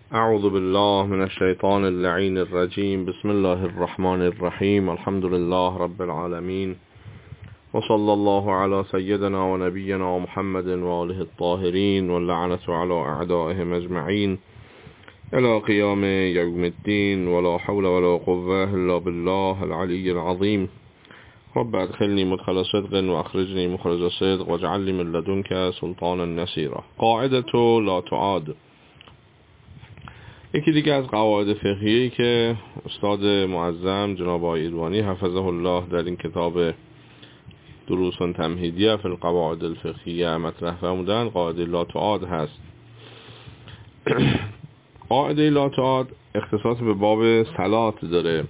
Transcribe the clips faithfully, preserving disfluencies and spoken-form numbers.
اعوذ بالله من الشیطان اللعین الرجیم. بسم الله الرحمن الرحیم. الحمد لله رب العالمین و صلی الله علی سیدنا و نبینا محمد و آله الطاهرین و لعنت علی اعدائهم اجمعین الى قیام یوم الدین ولا حول ولا قوه الا بالله العلی العظیم. رب ادخلنی مدخل صدق و اخرجنی مخرج صدق واجعل لی من لدنک سلطانا نصیرا. قاعدة لا تعاد. یکی دیگه از قواعد فقهیه‌ای که استاد معظم جناب آقای ایروانی حفظه الله در این کتاب دروس تمهیدیه فی القواعد الفقهیه مطرح فرمودن، قاعده لا تعاد هست. قاعده لا تعاد اختصاص به باب صلات داره.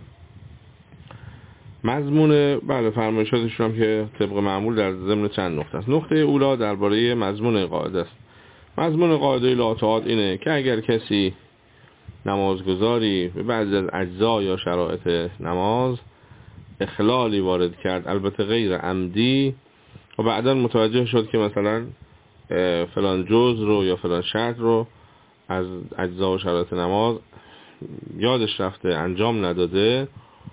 مضمون بله فرمایشاتشون هم که طبق معمول در ضمن چند نقطه است. نقطه اولا درباره مضمون قاعده است. مضمون قاعده لا تعاد اینه که اگر کسی نمازگزاری به بعضی از اجزا یا شرایط نماز اخلالی وارد کرد، البته غیر عمدی، و بعدا متوجه شد که مثلا فلان جز رو یا فلان شرط رو از اجزا و شرایط نماز یادش رفته انجام نداده،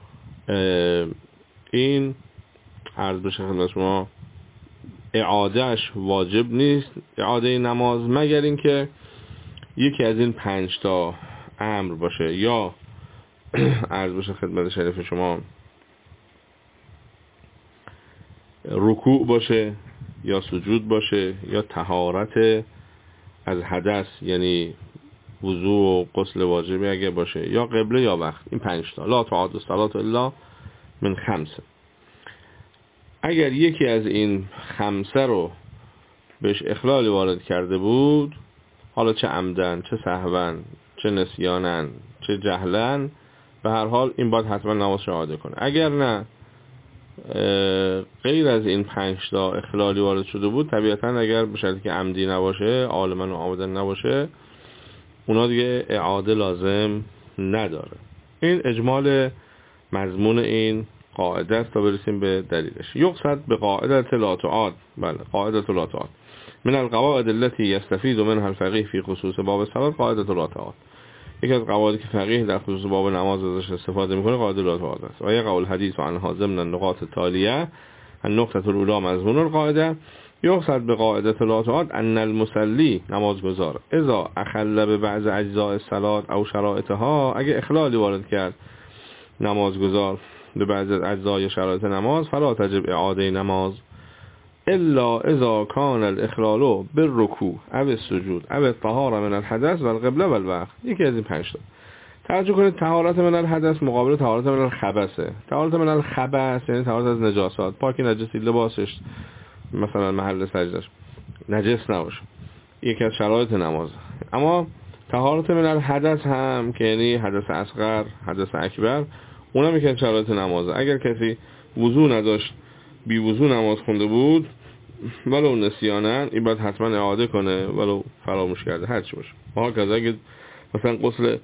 این عرض بشه خدمت شما اعادهش واجب نیست، اعاده نماز، مگر اینکه یکی از این پنج تا امر باشه، یا عرض بشه خدمت شریف شما رکوع باشه، یا سجود باشه، یا طهارت از حدث یعنی وضو و غسل واجبی اگه باشه، یا قبله یا وقت. این پنج تا. لا تعاد الصلاة الا من خمسه. اگر یکی از این خمسه رو بهش اخلالی وارد کرده بود، حالا چه عمدن، چه سهون، چه نسیانن، چه جهلن، به هر حال این باید حتما نمازش اعاده کنه. اگر نه غیر از این پنج تا اخلالی وارد شده بود، طبیعتا اگر به شرطی که عمدی نباشه، عالما و عامدا نباشه، اونا دیگه اعاده لازم نداره. این اجمال مضمون این قاعده است تا برسیم به دلیلش. یقصد به قاعده لا تعاد. بله، قاعده لا تعاد من القواعد التي يستفيد منها الفقيه في خصوص باب الصلاة قاعده لا تعاد. یکی از قواعدی که فقیه در خصوص باب نماز ازش استفاده میکنه قاعده لا تعاد است. و یقع الحديث عنها ضمن النقاط التاليه. النقطه الاولى مضمون القاعده. یقصد به قاعده لا تعاد ان المصلي نمازگزار اذا اخل به بعض اجزاء الصلاه او شرائطها، اگه اخلالی وارد کرد نمازگزار به بعض از اجزای یا شرایط نماز، فلا تجب اعاده نماز الا اذا كان الاخلال بالركوع او السجود او الطهاره من الحدث والقبله والوقت. یکی از این پنج تا. توجه کنید، طهارت من الحدث مقابل طهارت من الخبثه. طهارت من الخبث یعنی طهارت از نجاسات، پاکی نجسی، لباسش مثلا محل سجدش نجس نباشه، یکی از شرایط نماز. اما طهارت من الحدث هم که یعنی حدث اصغر، حدث اکبر، اونم یکی از شرایط نمازه. اگر کسی وضو نداشت، بی وضو نماز خونده بود، ولو نسیانن، این باید حتما اعاده کنه ولو فراموش کرده، هر چی باشه. ها کذا اگه مثلا غسل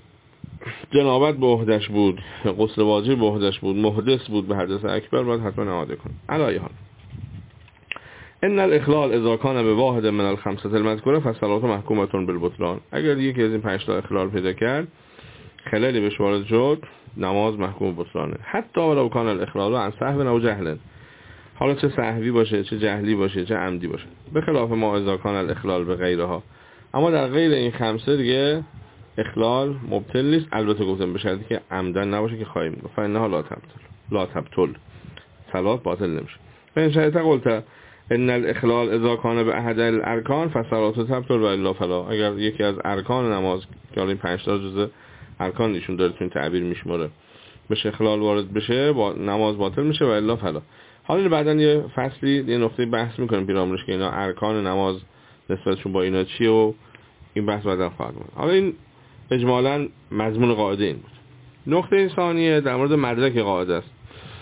جنابت به عهده‌اش بود، غسل واجب به عهده‌اش بود، محدث بود به حدث اکبر، باید حتما اعاده کنه. علی حال ان الاخلال اذا كان بواحد من الخمسه المذكوره فالصلاه محکومه بالبطلان. اگر یکی از این پنج تا اخلال پیدا کرد، خلالی بهش وارد شد، نماز محکوم بطلانه. حتی ولو کان الاخلال عن سهو او جهل، حالا چه سهوی باشه، چه جهلی باشه، چه عمدی باشه. به خلاف ما اذا کان الاخلال به غیرها. اما در غیر این خمسه دیگه اخلال مبطل نیست، البته گفتم به شرطی که عمدن نباشه که خواهیم گفت. فانها لا تبطل لا تبطل صلات باطل نمیشه. فان شرط قلت ان الاخلال اذا كان به احد الارکان فصلاه تبطل و الا فلا. اگر یکی از ارکان نماز که این پنج تا جزء ارکان ایشون داره تو این تعبیر میشماره بشه اخلال وارد بشه، با نماز باطل میشه و الا فلا. حالا بعداً یه فصلی یه نقطه بحث میکنیم پیرامونش که اینا ارکان نماز نسبتشون با اینا چیه و این بحث بعداً خواهد بود. حالا این اجمالاً مضمون قاعده این بود. نقطه ثانیه در مورد مدرک قاعده است.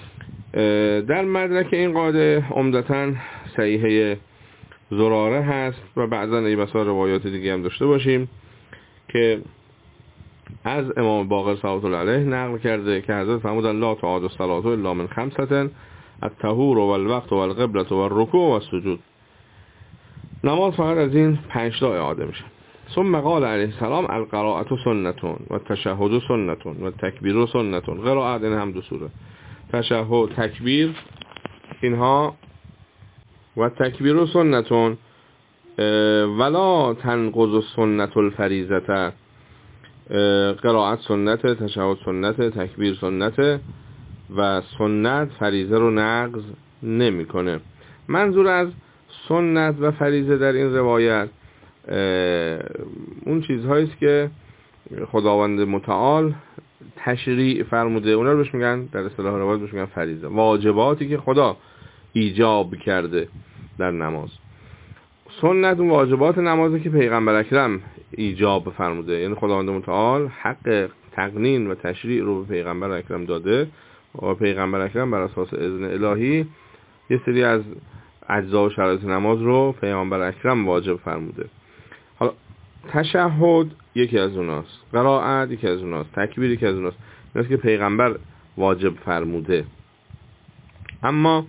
در مدرک این قاعده عمدتاً صحیحه زراره هست و بعضاً ای بسا روایات دیگه هم داشته باشیم که از امام باقر صلوات الله علیه نقل کرده که حضرت فرمودن لا تعاد الصلاة الا من خمسة الطهور والوقت والقبلة والركوع والسجود. نماز فقط از این پنج تا اعاده میشه. ثم قال علیه السلام القراءة سنتون و تشهد سنتون و تکبیر سنتون. قرائت این هم دو سوره، تشهد، تکبیر، اینها و تکبیر سنتون ولا تنقض سنت الفریضه. قرائت سنت، تشهد سنت، تکبیر سنت و سنت فریضه رو نقض نمیکنه. منظور از سنت و فریضه در این روایت اون چیزهایی است که خداوند متعال تشریع فرموده، اونا رو بهش میگن در اصطلاح روایت بهش میگن فریضه، واجباتی که خدا ایجاب کرده در نماز. سنت اون واجبات نمازی که پیغمبر اکرم ایجاب فرموده، یعنی خداوند متعال حق تقنین و تشریع رو به پیغمبر اکرم داده و پیغمبر اکرم بر اساس اذن الهی یه سری از اجزا و شرایط نماز رو پیغمبر اکرم واجب فرموده. حالا تشهد یکی از اوناست، قرائت یکی از اوناست، تکبیر یکی از اوناست، ایناست که پیغمبر واجب فرموده. اما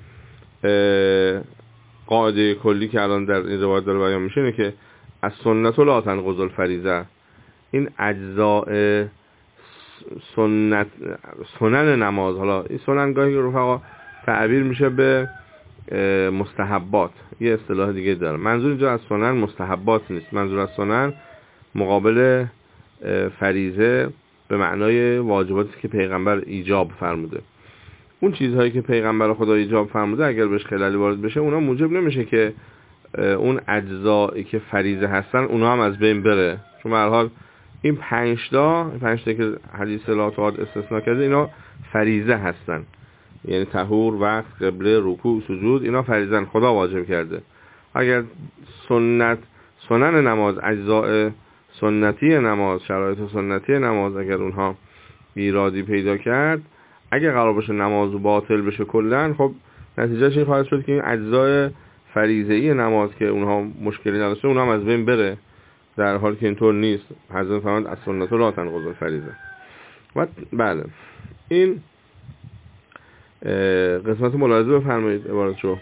قاعده کلی که الان در این روایت داره بیان میشه اینه که از سنت لا تنقض الفریضه، این اجزاء سنت سنن نماز، حالا این سنن گاهی رفقا تعبیر میشه به مستحبات، یه اصطلاح دیگه داره. منظور اینجا از سنن مستحبات نیست، منظور از سنن مقابل فریضه به معنای واجباتی که پیغمبر ایجاب فرموده. اون چیزهایی که پیغمبر خدا ایجاب فرموده اگر بهش خلالی وارد بشه اونا موجب نمیشه که اون اجزایی که فریضه هستن اونا هم از بین بره، چون به هر حال این پنج تا پنج تا که حدیث لا تعاد استثناء کرده اینا فریضه هستن، یعنی طهور، وقت، قبله، رکوع، سجود، اینا فریضه‌ن، خدا واجب کرده. اگر سنت سنن نماز، اجزاء سنتی نماز، شرایط سنتی نماز اگر اونها ایرادی پیدا کرد، اگر قرار باشه نماز باطل بشه کلا، خب نتیجهش این خواهد شد که این اجزای فریضه‌ای نماز که اونها مشکلی نداشته اونها هم از بین بره، در حالی که اینطور نیست. حضرت فرمود از سنت لا تنقض الفریضه. و بله این قسمت ملاحظه بفرمایید عبارتشو.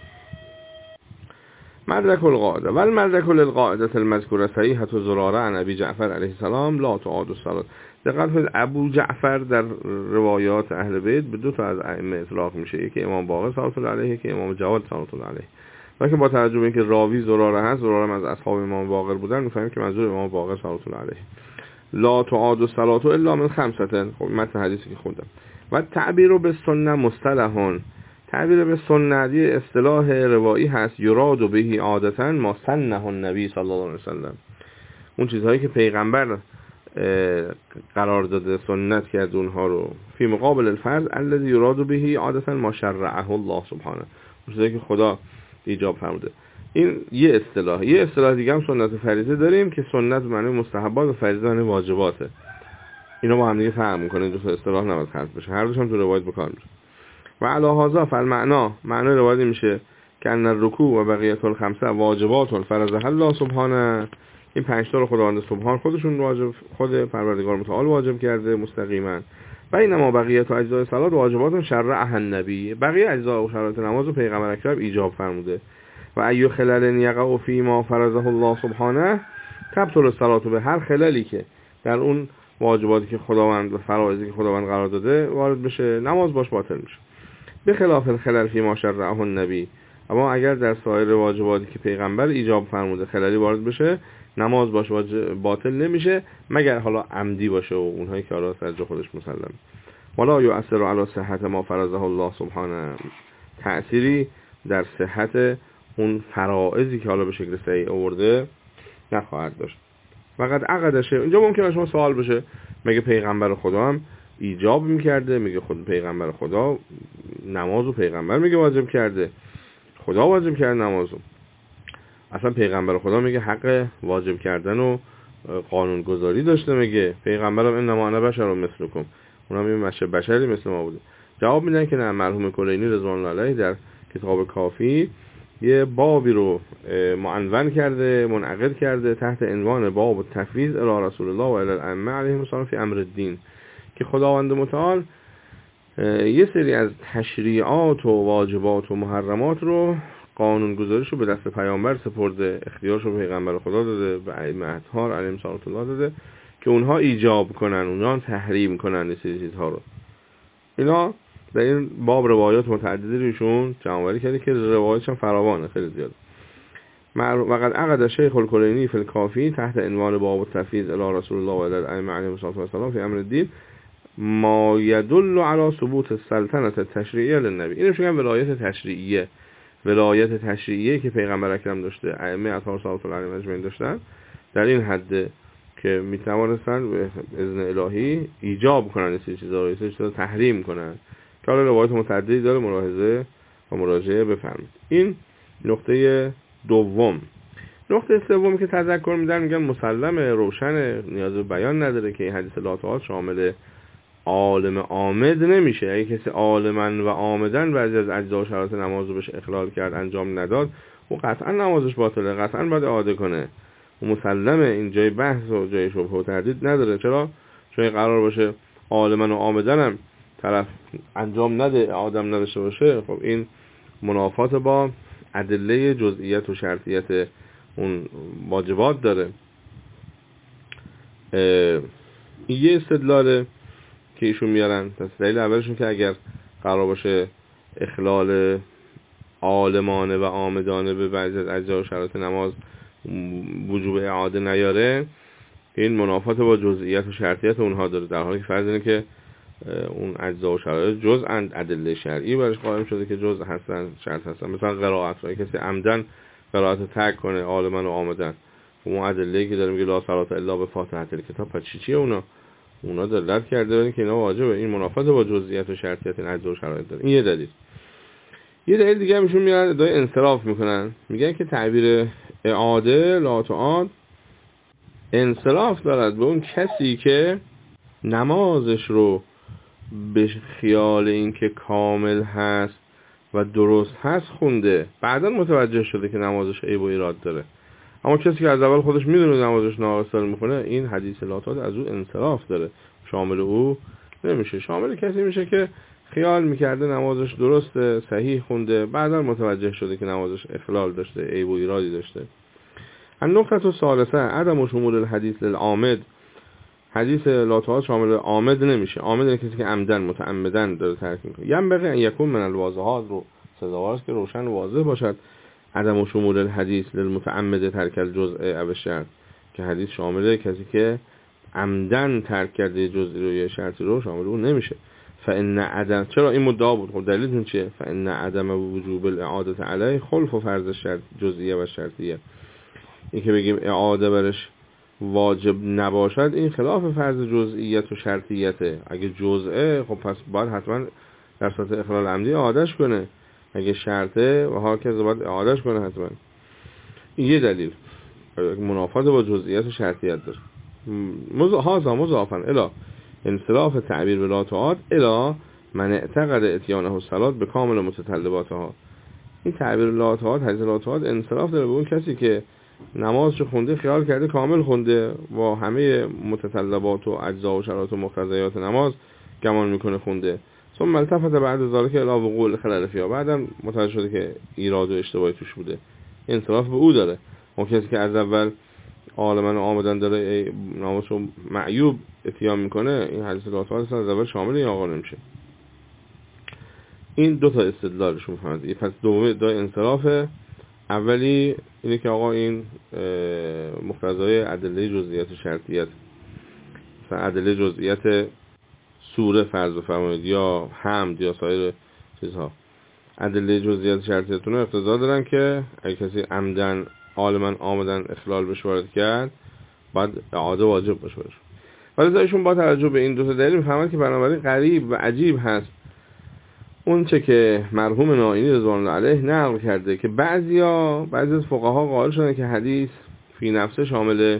مدرک القاعده و المدرک للقاعده المذکوره صحیحه زراره عن ابی جعفر علیه السلام لا تعاد الصلاه. دقت کنید ابو جعفر در روایات اهل بیت به دو تا از ائمه اطلاق میشه، یکی امام باقر صلوات الله علیه، یکی امام جواد صلوات الله علیه. لکن با توجه به اینکه راوی زراره هست، زراره از اصحاب امام باقر بودن، میفهمیم که منظور امام باقر صلوات الله علیه لا تعاد الصلاه الا من خمسه. خب متن حدیثی که خوندم. و تعبیر به سنت مصطلحون، تعبیر به سنت یه اصطلاح روایی هست، یراد بهی عادتا ما سنه النبی صلی الله علیه وسلم، اون چیزهایی که پیغمبر قرار داده سنت کرد اونها رو، فی مقابل الفرض الذی یراد بهی عادتا ما شرعه الله سبحانه، اون چیزهایی که خدا ایجاب فرموده. این یه اصطلاح. یه اصطلاح دیگه هم سنت فریضه داریم که سنت معنی مستحبات و فریضه معنی واجباته. اینا با هم دیگه فهم می‌کنه، دو تا اصطلاح نباید خلط بشه، هر دوش هم تو روایت بکار میشه. و علی هذا فالمعنا، معنی روایت میشه که ان الرکوع و بقیه الخمسه واجبات فرضها الله سبحانه، این پنج تا رو خداوند سبحان خودشون واجب، خود پروردگار متعال واجب کرده مستقیما. و اینما بقیه تا اجزای صلات واجبات شرعها النبی، بقیه اجزا و شرایط نماز رو پیغمبر اکرم ایجاب فرموده. و ایو خلل یقع فی ما فرضه الله سبحانه تبطل الصلاه، به هر خلالی که در اون واجباتی که خداوند و فرایضی که خداوند قرار داده وارد بشه، نماز باش باطل میشه. به خلاف الخلل فی ما شرعه النبی، اما اگر در سایر واجباتی که پیغمبر ایجاب فرموده خلالی وارد بشه، نماز باش باطل نمیشه، مگر حالا عمدی باشه و اونهایی که حالا از جا خودش مسلم. ولا یؤثر علی صحت ما فرضه الله سبحانه، تأثیری در صحت اون فرائضی که حالا به شکل صحیح آورده نخواهد داشت. فقط عقدشه. اینجا ممکنه شما سوال بشه مگه پیغمبر خدا هم ایجاب میکرده؟ میگه خود پیغمبر خدا نمازو پیغمبر میگه واجب کرده، خدا واجب کرده نمازو. اصلا پیغمبر خدا میگه حق واجب کردن و قانون گذاری داشته، میگه پیغمبرم انما انا بشر مثلکم، اونم یه بشر بشری مثل ما بوده. جواب میدن که نه، مرحوم کلینی رضوان الله علیه در کتاب کافی یه بابی رو معنون کرده، منعقد کرده تحت عنوان باب التفویض الی رسول الله و الی الائمه علیهم السلام فی امر الدین، که خداوند متعال یه سری از تشریعات و واجبات و محرمات رو قانون گذاریشو به دست پیامبر سپرده، اختیارشو به پیغمبر خدا داده، به ائمه اطهار علیهم الله داده که اونها ایجاب کنن، اونها تحریم کنن این چیزها رو. اینا در این باب روایات متعددی روشون جمع‌آوری کرده که روایاتش هم فراوانه، خیلی زیاده. وقد عقد الشيخ الكليني في الكافي تحت عنوان باب التفويض الى رسول الله و الى الائمه علیهم السلام في امر الدین ما يدل على ثبوت السلطنه التشریعیه للنبی. اینو میگن ولایت تشریعیه، ولایت تشریعیه که پیغمبر اکرم داشته، ائمه اطهار صلوات الله علیهم اجمعین داشتن، در این حد که میتوانستن به اذن الهی ایجاب کنن این چیزا رو، این چیزا رو تحریم کنن. که حالا روایت متعددی داره، ملاحظه و مراجعه بفرمایید. این نقطه دوم. نقطه سومی که تذکر میدن، میگن مسلم روشن، نیاز به بیان نداره که این حدیث لا تعاد شامل عالم عامد نمیشه. اگه کسی عالمن و عامدن بعضی از اجزا و شرایط نماز رو بهش اخلال کرد، انجام نداد، و قطعا نمازش باطله، قطعا باید اعاده کنه. و مسلمه، این جای بحث و جای شبهه و تردید نداره. چرا؟ چون قرار باشه عالمن و عامدن هم طرف انجام نده، آدم نداشته باشه، خب این منافات با ادله جزئیت و شرطیت اون واجبات داره. یه استدلاله که ایشون میارن، دلیل اولشون که اگر قرار باشه اخلال عالمانه و عامدانه به بعضی از اجزا و شرایط نماز وجوب اعاده نیاره، این منافات با جزئیت و شرطیت اونها داره، در حالی که فرض اینه که اون اجزا و شرایط جزء ادله شرعی برش قائم شده که جزء هستن، شرط هستن. مثلا قرائت، اگه کسی عمدن قرائت ترک کنه عالمن و عامدن، اون ادله که داره میگه لا صلات الا به فاتحه الکتاب، پس چی چیه اونا؟ اونا دلالت کرده که اینا واجبه. این منافات با جزئیات و شرطیت این اجزا و شرایط داره. این یه دلیل. یه دلیل دیگه میشون میارن ادعای انصراف میکنن، میگن که تعبیر اعاده لا تعاد انصراف دارد به اون کسی که نمازش رو به خیال این که کامل هست و درست هست خونده، بعدا متوجه شده که نمازش عیب و ایراد داره. اما کسی که از اول خودش میدونه نمازش ناقص داره میخونه، این حدیث لا تعاد از او انصراف داره، شامل او نمیشه. شامل کسی میشه که خیال میکرده نمازش درسته، صحیح خونده، بعدا متوجه شده که نمازش اخلال داشته، عیب و ایرادی داشته. النقطه الثالثه عدم شمول الحدیث للعامد. حدیث لا تعاد شامل عامد نمیشه. عامد یعنی کسی که عمدن متعمدن داره ترک میکنه. ینبغی ان یکون من الواضحات، رو سزاوار است که روشن و واضح باشد عدم شمول الحدیث للمتعمد ترک الجزء او الشرط، که حدیث شامل کسی که عمدن ترک کرده جزئی رو یا شرطی رو شامل اون نمیشه. فان عدم، چرا این مدعا بود؟ خب دلیلتون چیه؟ فان عدم وجوب الاعاده علیه خلف و فرض شرط جزئیه و شرطیه. این که بگیم اعاده برش واجب نباشد، این خلاف فرض جزئیت و شرطیته. اگه جزئه، خب پس باید حتما در صورت اخلال عمدی اعادهش کنه. اگه شرطه و هاکذا باید اعادهش کنه حتما. این یه دلیل منافات با جزئیت و شرطیت داره. هذا مضافا الی انصراف تعبیر به لا تعاد الی من اعتقد اتیانه الصلاه به کامل متطلباتها. این تعبیر لا تعاد، حدیث لا تعاد، انصراف داره به اون کسی که نمازش خونده، خیال کرده کامل خونده، با همه متطلبات و اجزا و شرایط و مقتضیات نماز گمان میکنه خونده. ثم التفت بعد ذلك الى وقوع الخلل فيها، بعدم متوجه شده که ایراد و اشتباهی توش بوده. انصراف به او داره. اون کسی که از اول عالمن و عامدن داره نمازشو معیوب اتیام میکنه، این حدیث لا تعاد از اول شامل این آقا نمیشه. این دو تا استدلالشون فهمید. پس دومی ادعای انصرافه. اولی اینه که آقا این مقتضای ادله جزئیات و شرطیت، مثلا ادله جزئیات سوره فرض بفرمایید یا حمد یا سایر چیزها، ادله جزئیات شرطیتون اقتضا دارن که اگه کسی عمدن عالمن عامدن اخلال بشه وارد کرد، بعد اعاده واجب باشه. ولی ایشون با توجه به این دو تا دلیل میفهمن که بنابراین غریب و عجیب هست اون چه که مرحوم نائینی رضوان الله علیه نقل کرده که بعضیا بعضی از فقها قائل شدن که حدیث فی نفسه شامل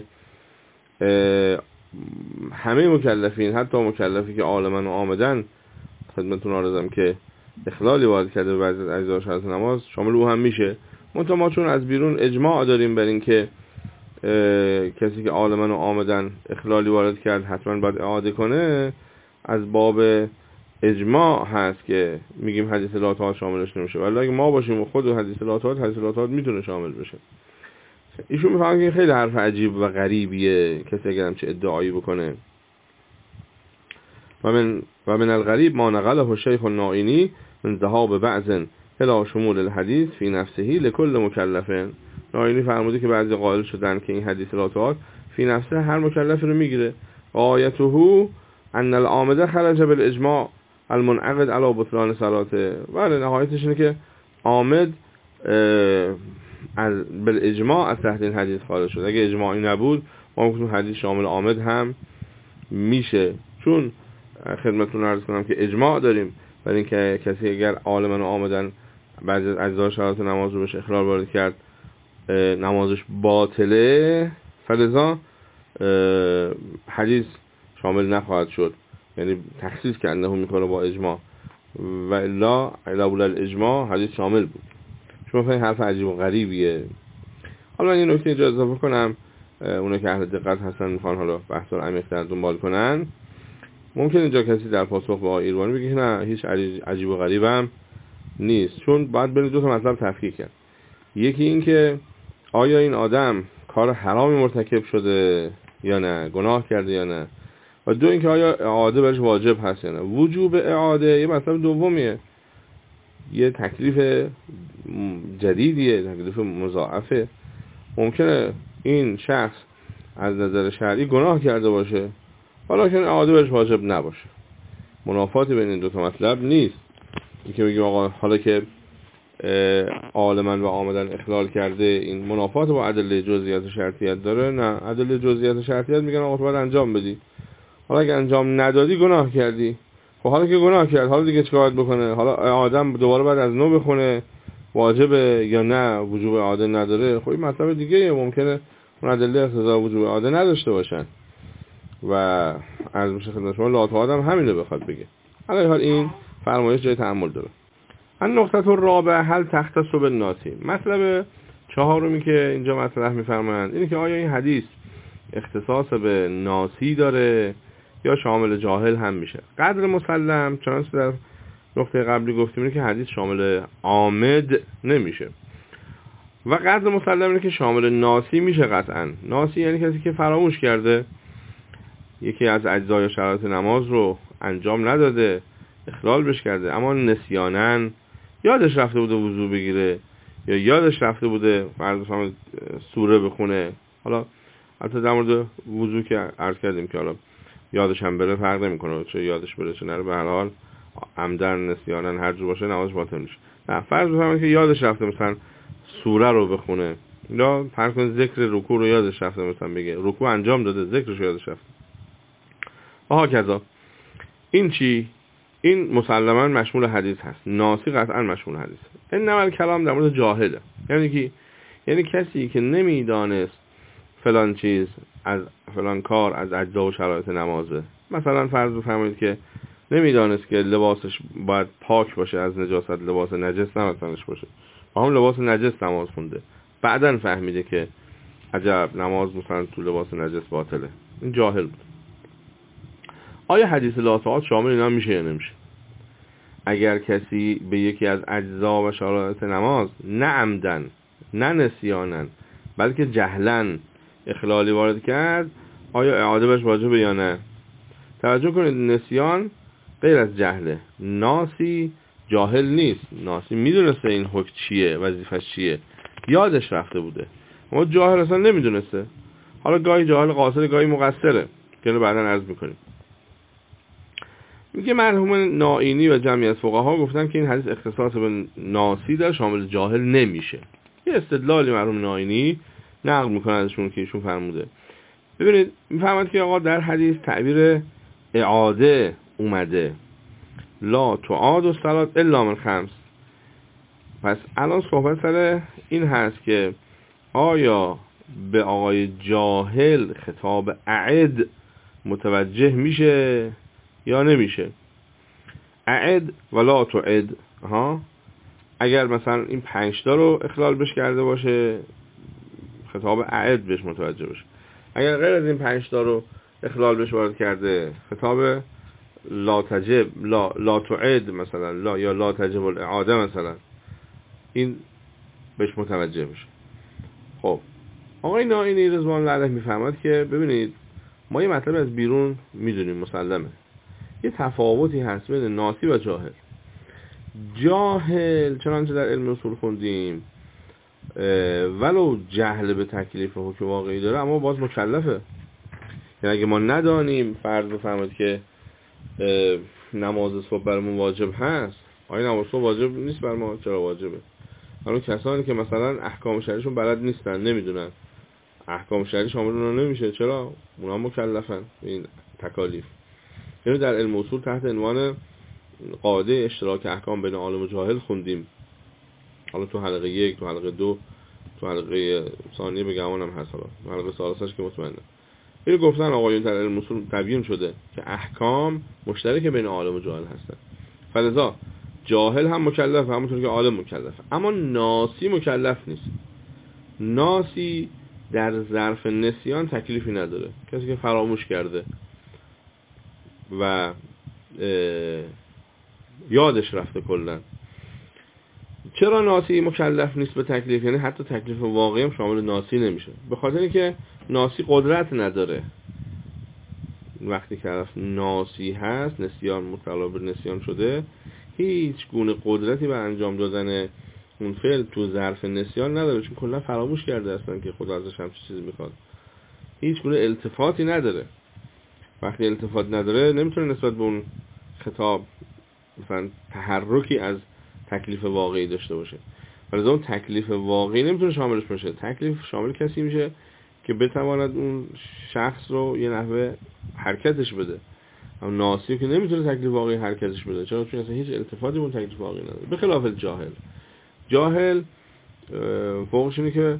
همه مکلفین، حتی مکلفی که عالمن و عامدن، خدمتتون عرضم که اخلالی وارد کرده به بعضی از اجزا و شرایط نماز، شامل او هم میشه. منتها ما چون از بیرون اجماع داریم بر این که کسی که عالمن و عامدن اخلالی وارد کرد حتما باید اعاده کنه، از باب اجماع هست که میگیم حدیث لا تعاد شاملش نمیشه، ولی اگه ما باشیم و خود حدیث لا تعاد، حدیث لا تعاد میتونه شامل بشه. ایشون میفهمه که خیلی حرف عجیب و غریبیه کسی اگر همچه ادعایی بکنه. و من و من الغریب ما نقله الشیخ النائینی من ذهاب بعض الى شمول الحدیث فی نفسه لكل مکلف. نائینی فرموده که بعضی قائل شدن که این حدیث لا تعاد فی نفسه هر مکلف رو میگیره. آیته ان العامد خرج بالاجماع المنعقد علی بطلان صلاته. ولی نهایتش اینه که عامد از بالاجماع از تحت این حدیث خارج شد. اگه اجماعی نبود ما میگیم حدیث شامل عامد هم میشه، چون خدمتتون عرض کنم که اجماع داریم برای اینکه کسی اگر عالما و عامدن بعضی از اجزای شرایط نماز رو بهش اخلال وارد کرد نمازش باطله، فلذا حدیث شامل نخواهد شد، یعنی تخصیص که انه میکنه با اجماع، و الا الا الاجماع حدیث شامل بود. شما فهمید حرف عجیب و غریبیه. حالا من یه نکته اینجا اضافه کنم، اونا که اهل دقت هستن میخوان حالا بحث رو عمیق‌تر دنبال کنن. ممکن اینجا کسی در پاسخ به آقای ایروانی بگه نه هیچ عجیب و غریبم نیست، چون باید بین دو تا مطلب تفکیک کرد. یکی این که آیا این آدم کار حرامی مرتکب شده یا نه، گناه کرده یا نه، و دو اینکه آیا اعاده برش واجب هست یا نه. وجوب اعاده یه مطلب دومیه، یه تکلیف جدیدیه، تکلیف مضاعفه. ممکنه این شخص از نظر شرعی گناه کرده باشه حالا که اعاده برش واجب نباشه. منافاتی بین این دو تا مطلب نیست. اینکه بگیم آقا حالا که عالما و عامدن اخلال کرده این منافات با ادله جزئیات شرطیت داره، نه، ادله جزئیات شرطیت میگن آقا تو باید انجام بدی، حالا اگه انجام ندادی گناه کردی. خب حالا که گناه کرد حالا دیگه چیکار بکنه؟ حالا آدم دوباره بعد از نو بخونه واجبه یا نه، وجوب اعاده نداره. خب این مطلب دیگه ممکنه اون ادله اقتضا وجوب اعاده نداشته باشن و از میشه خدمت شما لا تعاد هم همینو بخواد بگه. علی حال این فرمایش جای تأمل داره. ان نقطه الرابعه هل تختص بالناسی. مطلب چهارمی که اینجا مطرح می‌فرمایند اینه که آیا این حدیث اختصاص به ناسی داره یا شامل جاهل هم میشه. قدر مسلم چنانچه در نقطه قبلی گفتیم اینه که حدیث شامل عامد نمیشه، و قدر مسلم اینه که شامل ناسی میشه قطعا. ناسی یعنی کسی که فراموش کرده، یکی از اجزای شرایط نماز رو انجام نداده، اخلال بش کرده، اما نسیانن یادش رفته بوده وضو بگیره یا یادش رفته بوده فرض کنید سوره بخونه. حالا البته در مورد وضو که عرض کردیم که حالا یادش هم بره فرق نمیکنه، چه یادش بره چه نره، به هر حال عمدن نسیانن هر جور باشه نماز باطل میشه. نه، فرض بفرمایید که یادش رفته مثلا سوره رو بخونه، یا فرض کنید ذکر رکوع رو یادش رفته مثلا بگه رکوع انجام داده ذکرش رو یادش رفته. آها کذا این چی؟ این مسلماً مشمول حدیث هست. ناسی قطعاً مشمول حدیث. این نمال کلام در مورد جاهله، یعنی کی؟ یعنی کسی که نمیدانست فلان چیز از فلان کار از اجزا و شرایط نمازه. مثلا فرض بفرمایید که نمیدانست که لباسش باید پاک باشه از نجاست، لباس نجس نمیتونش باشه، با هم لباس نجس نماز خونده، بعداً فهمیده که عجب نماز مثلا تو لباس نجس باطله. این جاهل بود. آیا حدیث لا تعاد شامل اینا میشه یا نمیشه؟ اگر کسی به یکی از اجزا و شرایط نماز نه عمدن نه نسیانن بلکه جهلن اخلالی وارد کرد، آیا اعاده بهش واجبه یا نه؟ توجه کنید، نسیان غیر از جهله. ناسی جاهل نیست، ناسی میدونسته این حکم چیه، وظیفش چیه، یادش رفته بوده، اما جاهل اصلا نمیدونسته. حالا گاهی جاهل قاصر گاهی مقصره که بعداً عرض میکنیم. میگه مرحوم نائینی و جمعی از فقها گفتن که این حدیث اختصاص به ناسی داره، شامل جاهل نمیشه. یه استدلالی مرحوم نائینی نقل میکنه ازشون که ایشون فرموده. ببینید میفهمد که آقا در حدیث تعبیر اعاده اومده، لا تعاد الصلاة الا من خمس. پس الان صحبت سر این هست که آیا به آقای جاهل خطاب اعد متوجه میشه یا نمیشه؟ اعد ولا تعد، ها، اگر مثلا این پنج تا رو اخلال بش کرده باشه خطاب اعد بهش متوجه بشه، اگر غیر از این پنج تا رو اخلال بش وارد کرده خطاب لا تجب لا لا تعد مثلا لا یا لا تجب الاعاده مثلا، این بهش متوجه میشه. خب آقای نائینی رضوان الله علیه میفهمد که ببینید ما یه مطلب از بیرون میدونیم مسلمه، یه تفاوتی هست بین ناسی و جاهل. جاهل چنانچه در علم اصول خوندیم ولو جهل به تکلیف و حکم واقعی داره اما باز مکلفه. یعنی اگه ما ندانیم فرض بفرمایید که نماز صبح برامون واجب هست، آیا نماز صبح واجب نیست بر ما؟ چرا واجبه؟ اون کسانی که مثلا احکام شرعیشون بلد نیستن، نمیدونن احکام شرعی شامل اونا نمیشه، چرا؟ اونا مکلفن این تکالیف. یعنی در علم اصول تحت عنوان قاعده اشتراک احکام بین عالم و جاهل خوندیم، حالا تو حلقه یک، تو حلقه دو، تو حلقه ثانیه به گمانم هست، حالا تو حلقه ثالثش که مطمئنم این گفتن آقایون در علم اصول تبیین شده که احکام مشترک بین عالم و جاهل هستن، فلذا جاهل هم مکلف همونطور که عالم مکلفه، اما ناسی مکلف نیست. ناسی در ظرف نسیان تکلیفی نداره، کسی که فراموش کرده و یادش رفته کلا. چرا ناسی مکلف نیست به تکلیف؟ یعنی حتی تکلیف واقعی هم شامل ناسی نمیشه، به خاطر اینکه ناسی قدرت نداره. وقتی که طرف ناسی هست، نسیان مبتلا به نسیان شده، هیچ گونه قدرتی به انجام دادن اون فعل تو ظرف نسیان نداره، چون کلا فراموش کرده اصلا که خدا ازش همچین چیزی میخواد. هیچ گونه التفاتی نداره. وقتی التفات نداره نمیتونه نسبت به اون خطاب مثلا تحرکی از تکلیف واقعی داشته باشه. ولی اون تکلیف واقعی نمیتونه شاملش باشه. تکلیف شامل کسی میشه که بتواند اون شخص رو یه نحوه حرکتش بده. اما ناسی که نمیتونه تکلیف واقعی حرکتش بده، چرا؟ چون اصلا هیچ التفاتی به اون تکلیف واقعی نداره. به خلاف جاهل. جاهل فوقش اینه که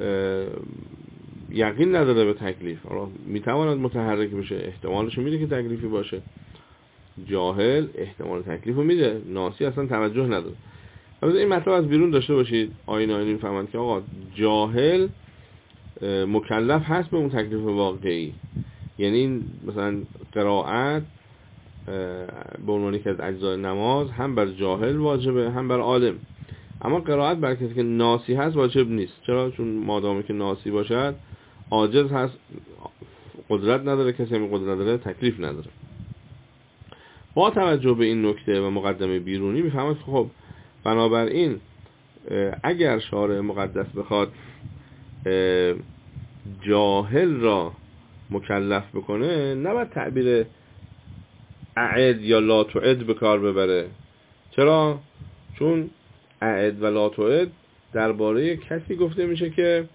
یقین نداره به تکلیف، حالا میتواند متحرک بشه، احتمالش میده که تکلیفی باشه. جاهل احتمال تکلیفو میده، ناسی اصلا توجه نداره. البته این مطلب از بیرون داشته باشید، آیین آیین میفهمند که آقا جاهل مکلف هست به اون تکلیف واقعی. یعنی مثلا قرائت به عنوان یکی از اجزای نماز هم بر جاهل واجبه هم بر عالم، اما قرائت بر کسی که ناسی هست واجب نیست. چرا؟ چون مادامی که ناسی باشد عاجز هست، قدرت نداره، کسی هم قدرت نداره تکلیف نداره. با توجه به این نکته و مقدمه بیرونی میفهمد که خب بنابراین اگر شارع مقدس بخواد جاهل را مکلف بکنه، نباید تعبیر اعد یا لا تعد به کار ببره. چرا؟ چون اعد و لا تعد درباره کسی گفته میشه که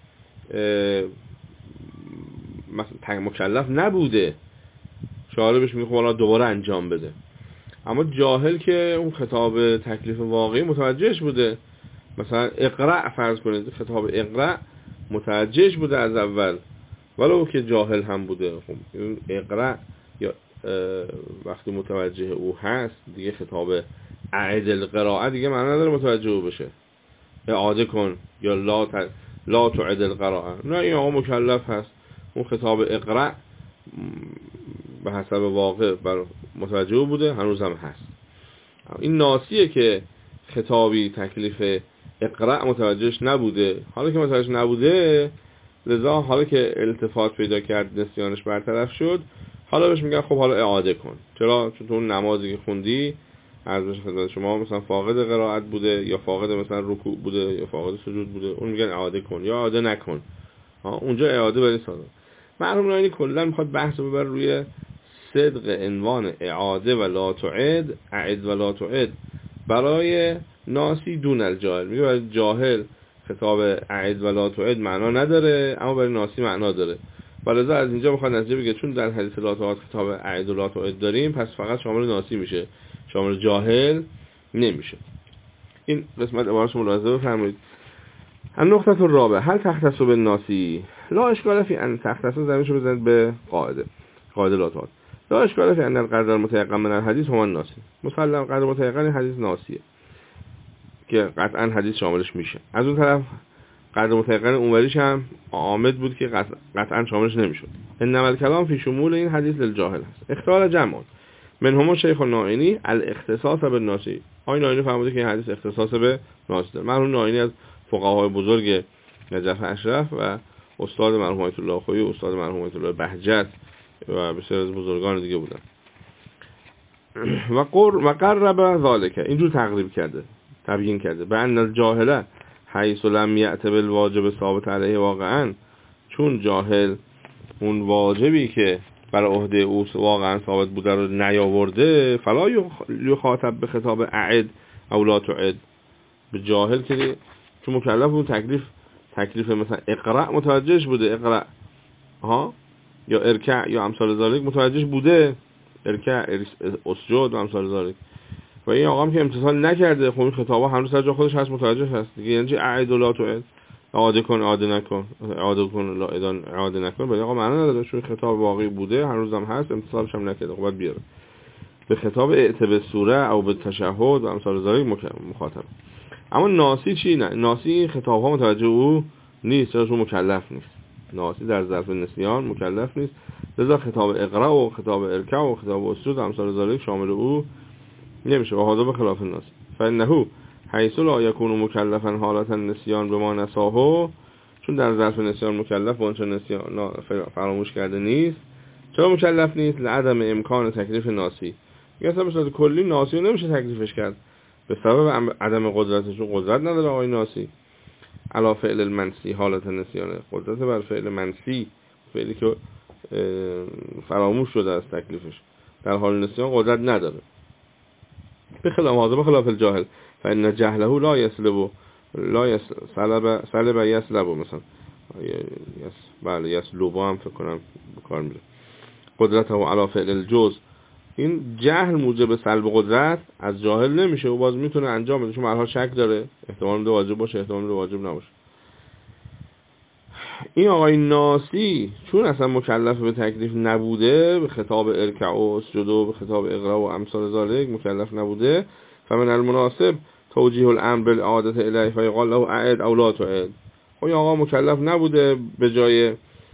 مثلا مکلف نبوده، شارع بهش میگه خب حالا دوباره انجام بده. اما جاهل که اون خطاب تکلیف واقعی متوجهش بوده، مثلا اقرأ فرض کنید، خطاب اقرأ متوجهش بوده از اول ولو که جاهل هم بوده. خب این اقرأ یا وقتی متوجه او هست دیگه خطاب اعد القراءه دیگه معنی نداره متوجه او بشه، اعاده کن یا لا ت... لا تعد القراءه. نه، این آقا مکلف هست، اون خطاب اقرأ به حسب واقع بر متوجه بوده، هنوز هم هست. این ناسیه که خطابی تکلیف اقرأ متوجهش نبوده، حالا که متوجه نبوده لذا حالا که التفات پیدا کرد، نسیانش برطرف شد، حالا بهش میگن خب حالا اعاده کن. چرا؟ چون تو اون نمازی که خوندی از بشه خدمت شما مثلا فاقد قرائت بوده یا فاقد مثلا رکوع بوده یا فاقد سجود بوده، اون میگن اعاده کن یا اعاده نکن. ها اونجا اعاده برای ساده. مرحوم نائینی کلا میخواد بحث رو ببره روی صدق عنوان اعاده و لا تعد، اعد و لا تعد برای ناسی دون الجاهل. میگه برای جاهل خطاب اعد و لا تعد معنا نداره، اما برای ناسی معنا داره. ولذا از اینجا میخواد نتیجه بگه چون در حدیث لا تعد خطاب اعد و لا تعد داریم، پس فقط شامل ناسی میشه، شامل جاهل نمیشه. این قسمت عبارتش ملاحظه بفرمایید. النقطه الرابعه هل تختص بالناسی لا اشکال فی ان تختص، زمینشو بزنید به قاعده قاعده لا تعد لا اشکال فی ان القدر المتيقن من الحديث هو الناسی. مسلم قدر متيقن حدیث ناسیه که قطعا حدیث شاملش میشه. از اون طرف قدر متيقن اونوریش هم عامد بود که قطعا شاملش نمیشد. انما الکلام فی شمول این حدیث للجاهل است. اختار جمع منهم شیخ نائینی الاختصاص به ناسی. آقای نائینی فرموده که این حدیث اختصاص به ناسی داره. مرحوم نائینی از فقهای بزرگ نجف اشرف و استاد مرحوم آیت الله خویی، استاد مرحوم آیت الله بهجت و بسیار از بزرگان دیگه بودن. و قر و قرب ذالک، اینجور تقریب کرده، تبیین کرده به ان الجاهل حیث لم یأت بالواجب ثابت علیه واقعا، چون جاهل اون واجبی که برای عهده او واقعا ثابت بوده رو نیاورده، فلا یخاطب به خطاب اعد او لا تعد. به جاهل که چون مکلف اون تکلیف تکلیف مثلا اقرأ متوجهش بوده، اقرأ ها یا ارکع یا امثال ذالک متوجهش بوده، ارکع اسجد و امثال ذالک، و این آقام که امتثال نکرده، خب این خطابا هنوز سر جا خودش هست، متوجه هست دیگه. یعنی چی اعد و لا تعد؟ اعاده کن اعاده نکن، اعاده کن لا اعاده نکن، ولی آقا معنی نداره، چون خطاب واقعی بوده هنوزم هست، امتثالش هم نکرده، خب باید بیاره. به خطاب اعتبار سوره او به تشهد و امثال ذالک مخاطب. اما ناسی چی؟ نه، ناسی این خطاب ها متوجه او نیست، چون مکلف نیست. ناسی در ظرف نسیان مکلف نیست، لذا خطاب اقرا و خطاب ارکع و خطاب اسجد و امثال ذالک شامل او نمیشه. و هذا به خلاف الناس، فانه حیث لا یکون مکلفا حالت النسیان به ما نساهو، چون در ظرف نسیان مکلف با آنچه نسیان فراموش کرده نیست. چرا مکلف نیست؟ لعدم امکان تکلیف ناسی. یا اصلا به صورت کلی ناسی رو نمیشه تکلیفش کرد به سبب عدم قدرتش، قدرت نداره آقای ناسی علا فعل المنسی حالت نسیانه، قدرت بر فعل منسی، فعلی که فراموش شده از تکلیفش در حال نسیان قدرت نداره. بخلاف هذا بخلاف الجاهل، فإن جهله لا يسلب لا يسلب سلب يسلب مثلا یس بله یسلب هم فکر کنم بکار میره قدرته علی فعل الجزء. این جهل موجب سلب قدرت از جاهل نمیشه، و باز میتونه انجام بده، چون هر شک داره، احتمال میده واجب باشه، احتمال میده واجب نباشه. این آقای ناسی چون اصلا مکلف به تکلیف نبوده، به خطاب ارکع و اسجد و به خطاب اقرا و امثال ذالک مکلف نبوده، فمن المناسب توجیه الامر بالاعاده الیه فیقال له اعد او لا تعد. خب این آقا مکلف نبوده، به جای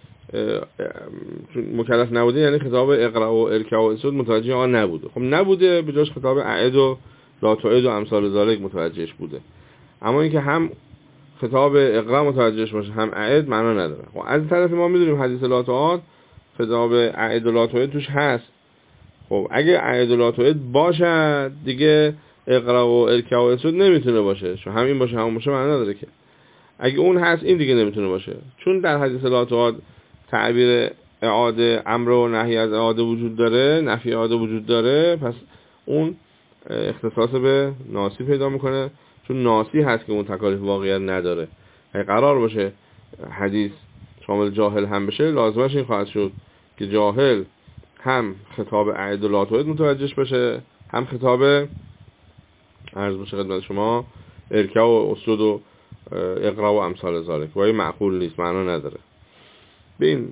مکلف نبوده یعنی خطاب اقرا و ارکع و اسجد متوجه آن نبوده، خب نبوده به جاش خطاب اعد و لا تعد و امثال ذالک متوجهش بوده. اما اینکه هم خطاب اقرا متوجهش باشه هم اعد معنا نداره. خب از طرف ما میدونیم حدیث لا تعد خطاب اعد و لا تعد توش هست. خب اگه اعد و لا تعد باشه دیگه اقرا و ارکع و اسجد نمیتونه باشه، چون همین باشه همون باشه معنا نداره که. اگه اون هست این دیگه نمیتونه باشه، چون در حدیث لا تعد تعبیر اعاده امر و نهی از اعاده وجود داره، نفی اعاده وجود داره، پس اون اختصاص به ناسی پیدا میکنه، چون ناسی هست که اون تکالیف واقعیت نداره. اگه قرار باشه حدیث شامل جاهل هم بشه، لازمش این خواهد شد که جاهل هم خطاب اعد و لا تعد متوجهش بشه، هم خطاب عرض بشه خدمت شما ارکع و اسجد و اقرا و امثال ذالک، و این معقول نیست، معنا نداره. به این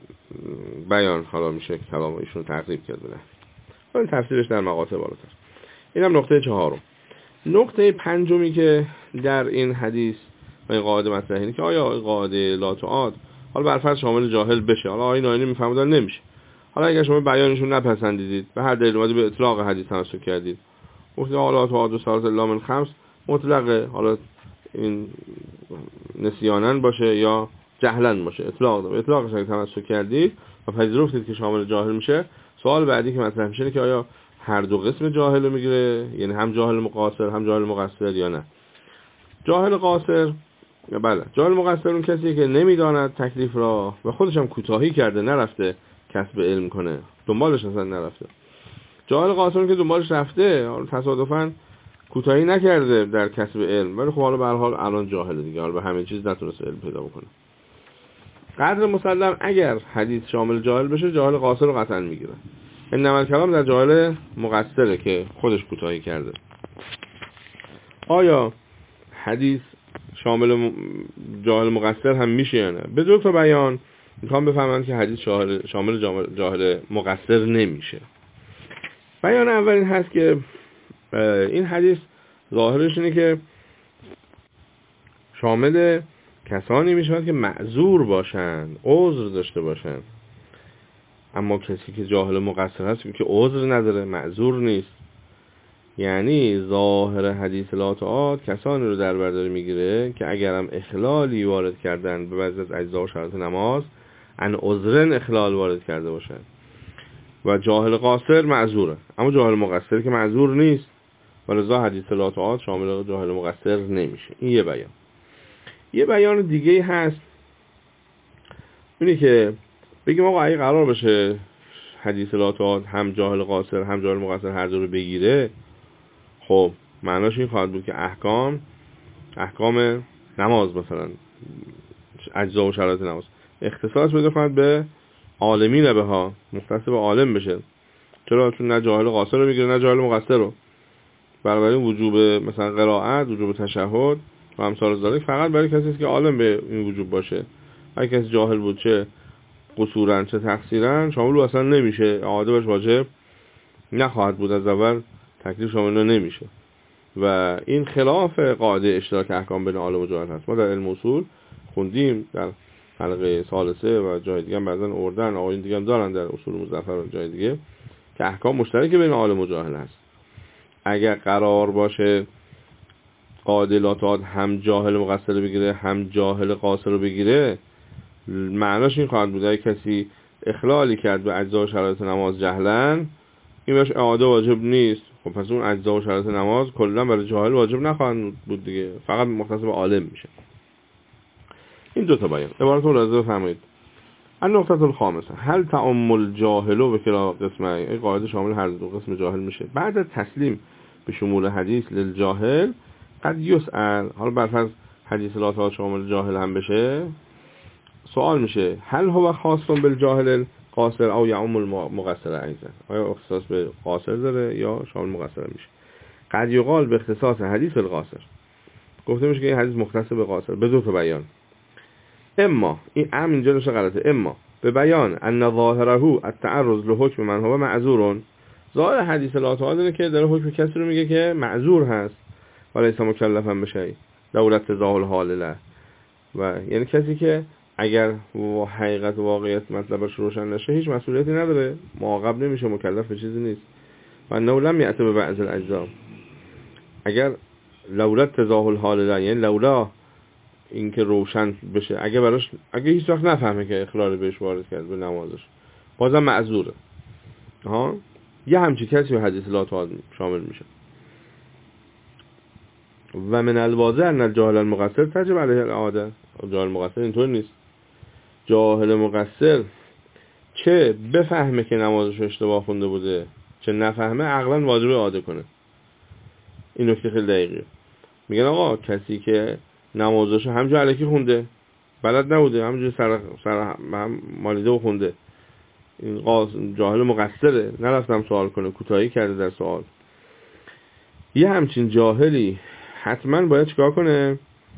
بیان حالا میشه کلام ایشون تقریب کرد بله. این تفسیرش در مقاطع بالاتر. اینم نقطه چهارم. نقطه پنجمی که در این حدیث و این قاعده مطرح اینه که آیا قاعده لا تعاد حالا برفرض شامل جاهل بشه، حالا آقای نائینی میفهمدن نمیشه، حالا اگر شما بیانشون نپسندیدید به هر دلیل اومدید به اطلاق حدیث تمسک کردید، گفتید لا تعاد و صلات الا من خمس مطلقه، حالا این نسیانن باشه یا جهلن باشه، اطلاق داره، اطلاقش اگه تمسک کردید و پذیرفتید که شامل جاهل میشه، سوال بعدی که مطرح میشه اینه که آیا هر دو قسم جاهل رو میگیره، یعنی هم جاهل مقاصر هم جاهل مقصر یا نه. جاهل قاصر بله، جاهل مقصر اون کسیه که نمیداند تکلیف را و خودش هم کوتاهی کرده، نرفته کسب علم کنه، دنبالش اصلا نرفته. جاهل قاصر که دنبالش رفته، تصادفاً کوتاهی نکرده در کسب علم، ولی خب حالا به هر حال الان جاهله دیگه، حالا به همین چیز نتونسته علم پیدا بکنه. قدر مسلم اگر حدیث شامل جاهل بشه، جاهل قاصر رو قطعا میگیره. این نمال کلام در جاهل مقصره که خودش کوتاهی کرده. آیا حدیث شامل جاهل مقصر هم میشه یا نه؟ به دو تا بیان میخوام بفهمن که حدیث شامل جاهل مقصر نمیشه. بیان اول این هست که این حدیث ظاهرش اینه که شامل کسانی میشود که معذور باشند، عذر داشته باشند. اما کسی که جاهل مقصر هست که عذر نداره، معذور نیست. یعنی ظاهر حدیث لا تعاد کسانی رو در بر داره میگیره که اگرم اخلالی وارد کردن به بعضی از اجزا و شرایط نماز، ان عذرن اخلال وارد کرده باشن و جاهل قاصر معذوره، اما جاهل مقصر که معذور نیست، ولذا حدیث لا تعاد شامل جاهل مقصر نمیشه. این یه بیان. یه بیان دیگه هست، اینی که بگیم آقا اگه قرار بشه حدیث لا تعاد هم جاهل قاصر هم جاهل مقصر هر دو رو بگیره، خب معناش این خواهد بود که احکام احکام نماز مثلا اجزا و شرایط نماز اختصاص بده خواهد به عالمین بها، مختص به عالم بشه. چرا؟ چون نه جاهل قاصر رو میگیره نه جاهل مقصر رو. بنابراین وجوب مثلا قرائت، وجوب تشهد و امثال ذالک فقط برای کسی است که عالم به این وجوب باشه. اگه کسی جاهل بود، چه قصورن چه تقصیرن، شامل اصلا نمیشه، اعاده بهش واجب نخواهد بود، از اول تکلیف شامل نمیشه. و این خلاف قاعده اشتراک احکام بین عالم و جاهل هست. ما در علم اصول خوندیم در حلقه ثالثه و جای دیگه هم بعضن اردن، آقایون دیگه هم دارن در اصول مظفر و جای دیگه، که احکام مشترک بین عالم و جاهل هست. اگر قرار باشه قاعده لا تعاد هم جاهل مقصر رو بگیره هم جاهل قاصر رو بگیره، معناش این خواهد بود اگه کسی اخلالی کرد به اجزا و شرایط نماز جهلن، این بهش اعاده واجب نیست. خب پس اون اجزا و شرایط نماز کلا برای جاهل واجب نخواهند بود دیگه، فقط مختص به عالم میشه. این دو تا بیان. عبارتون راضی بفرمایید. النقطه الخامسه هل تعم الجاهل و کلا قسمه، این قاعده شامل هر دو قسم جاهل میشه. بعد از تسلیم به شمول حدیث للجاهل قد یسأل، حالا برفرض حدیث لا تعاد شامل جاهل هم بشه، سوال میشه هل هو خاص بالجاهل قاصر او یعم المقصر ایضا، آیا اختصاص به قاصر داره یا شامل مقصر میشه. قد یقال به اختصاص حدیث القاصر، گفته میشه که این حدیث مختص به قاصر به دو تا بیان. اما این ام اینجا نشه غلطه، اما به بیان ان ظاهره التعرض لحکم من هو معذور، ظاهر حدیث لا تعاد اینه که داره حکم کسی رو میگه که معذور هست ولی لیس مکلفا بشیء دولت تزاحل حال له، و یعنی کسی که اگر حقیقت واقعیت مطلبش روشن نشه هیچ مسئولیتی نداره، معاقب نمیشه، مکلف به چیزی نیست. و نو لم یأتی به بعض الاجزا، اگر لولا تزاحل حال له، یعنی لولا اینکه روشن بشه، اگه براش اگه هیچ وقت نفهمه که اخلال بهش وارد کرد به نمازش، بازم معذوره. ها یه همچین کسی به حدیث لا تعاد شامل میشه. و من الواضح ان الجاهل المقصر تجب علیه الاعاده، جاهل مقصر اینطور نیست. جاهل مقصر چه بفهمه که نمازش اشتباه خونده بوده چه نفهمه، عقلا واجب اعاده کنه. این نکته خیلی دقیقه. میگن آقا کسی که نمازش همجور الکی خونده، بلد نبوده، همجور سر سر مالیده و خونده، این قاص جاهل مقصره، نرفتم سوال کنه، کوتاهی کرده در سوال. یه همچین جاهلی حتما باید چیکار کنه؟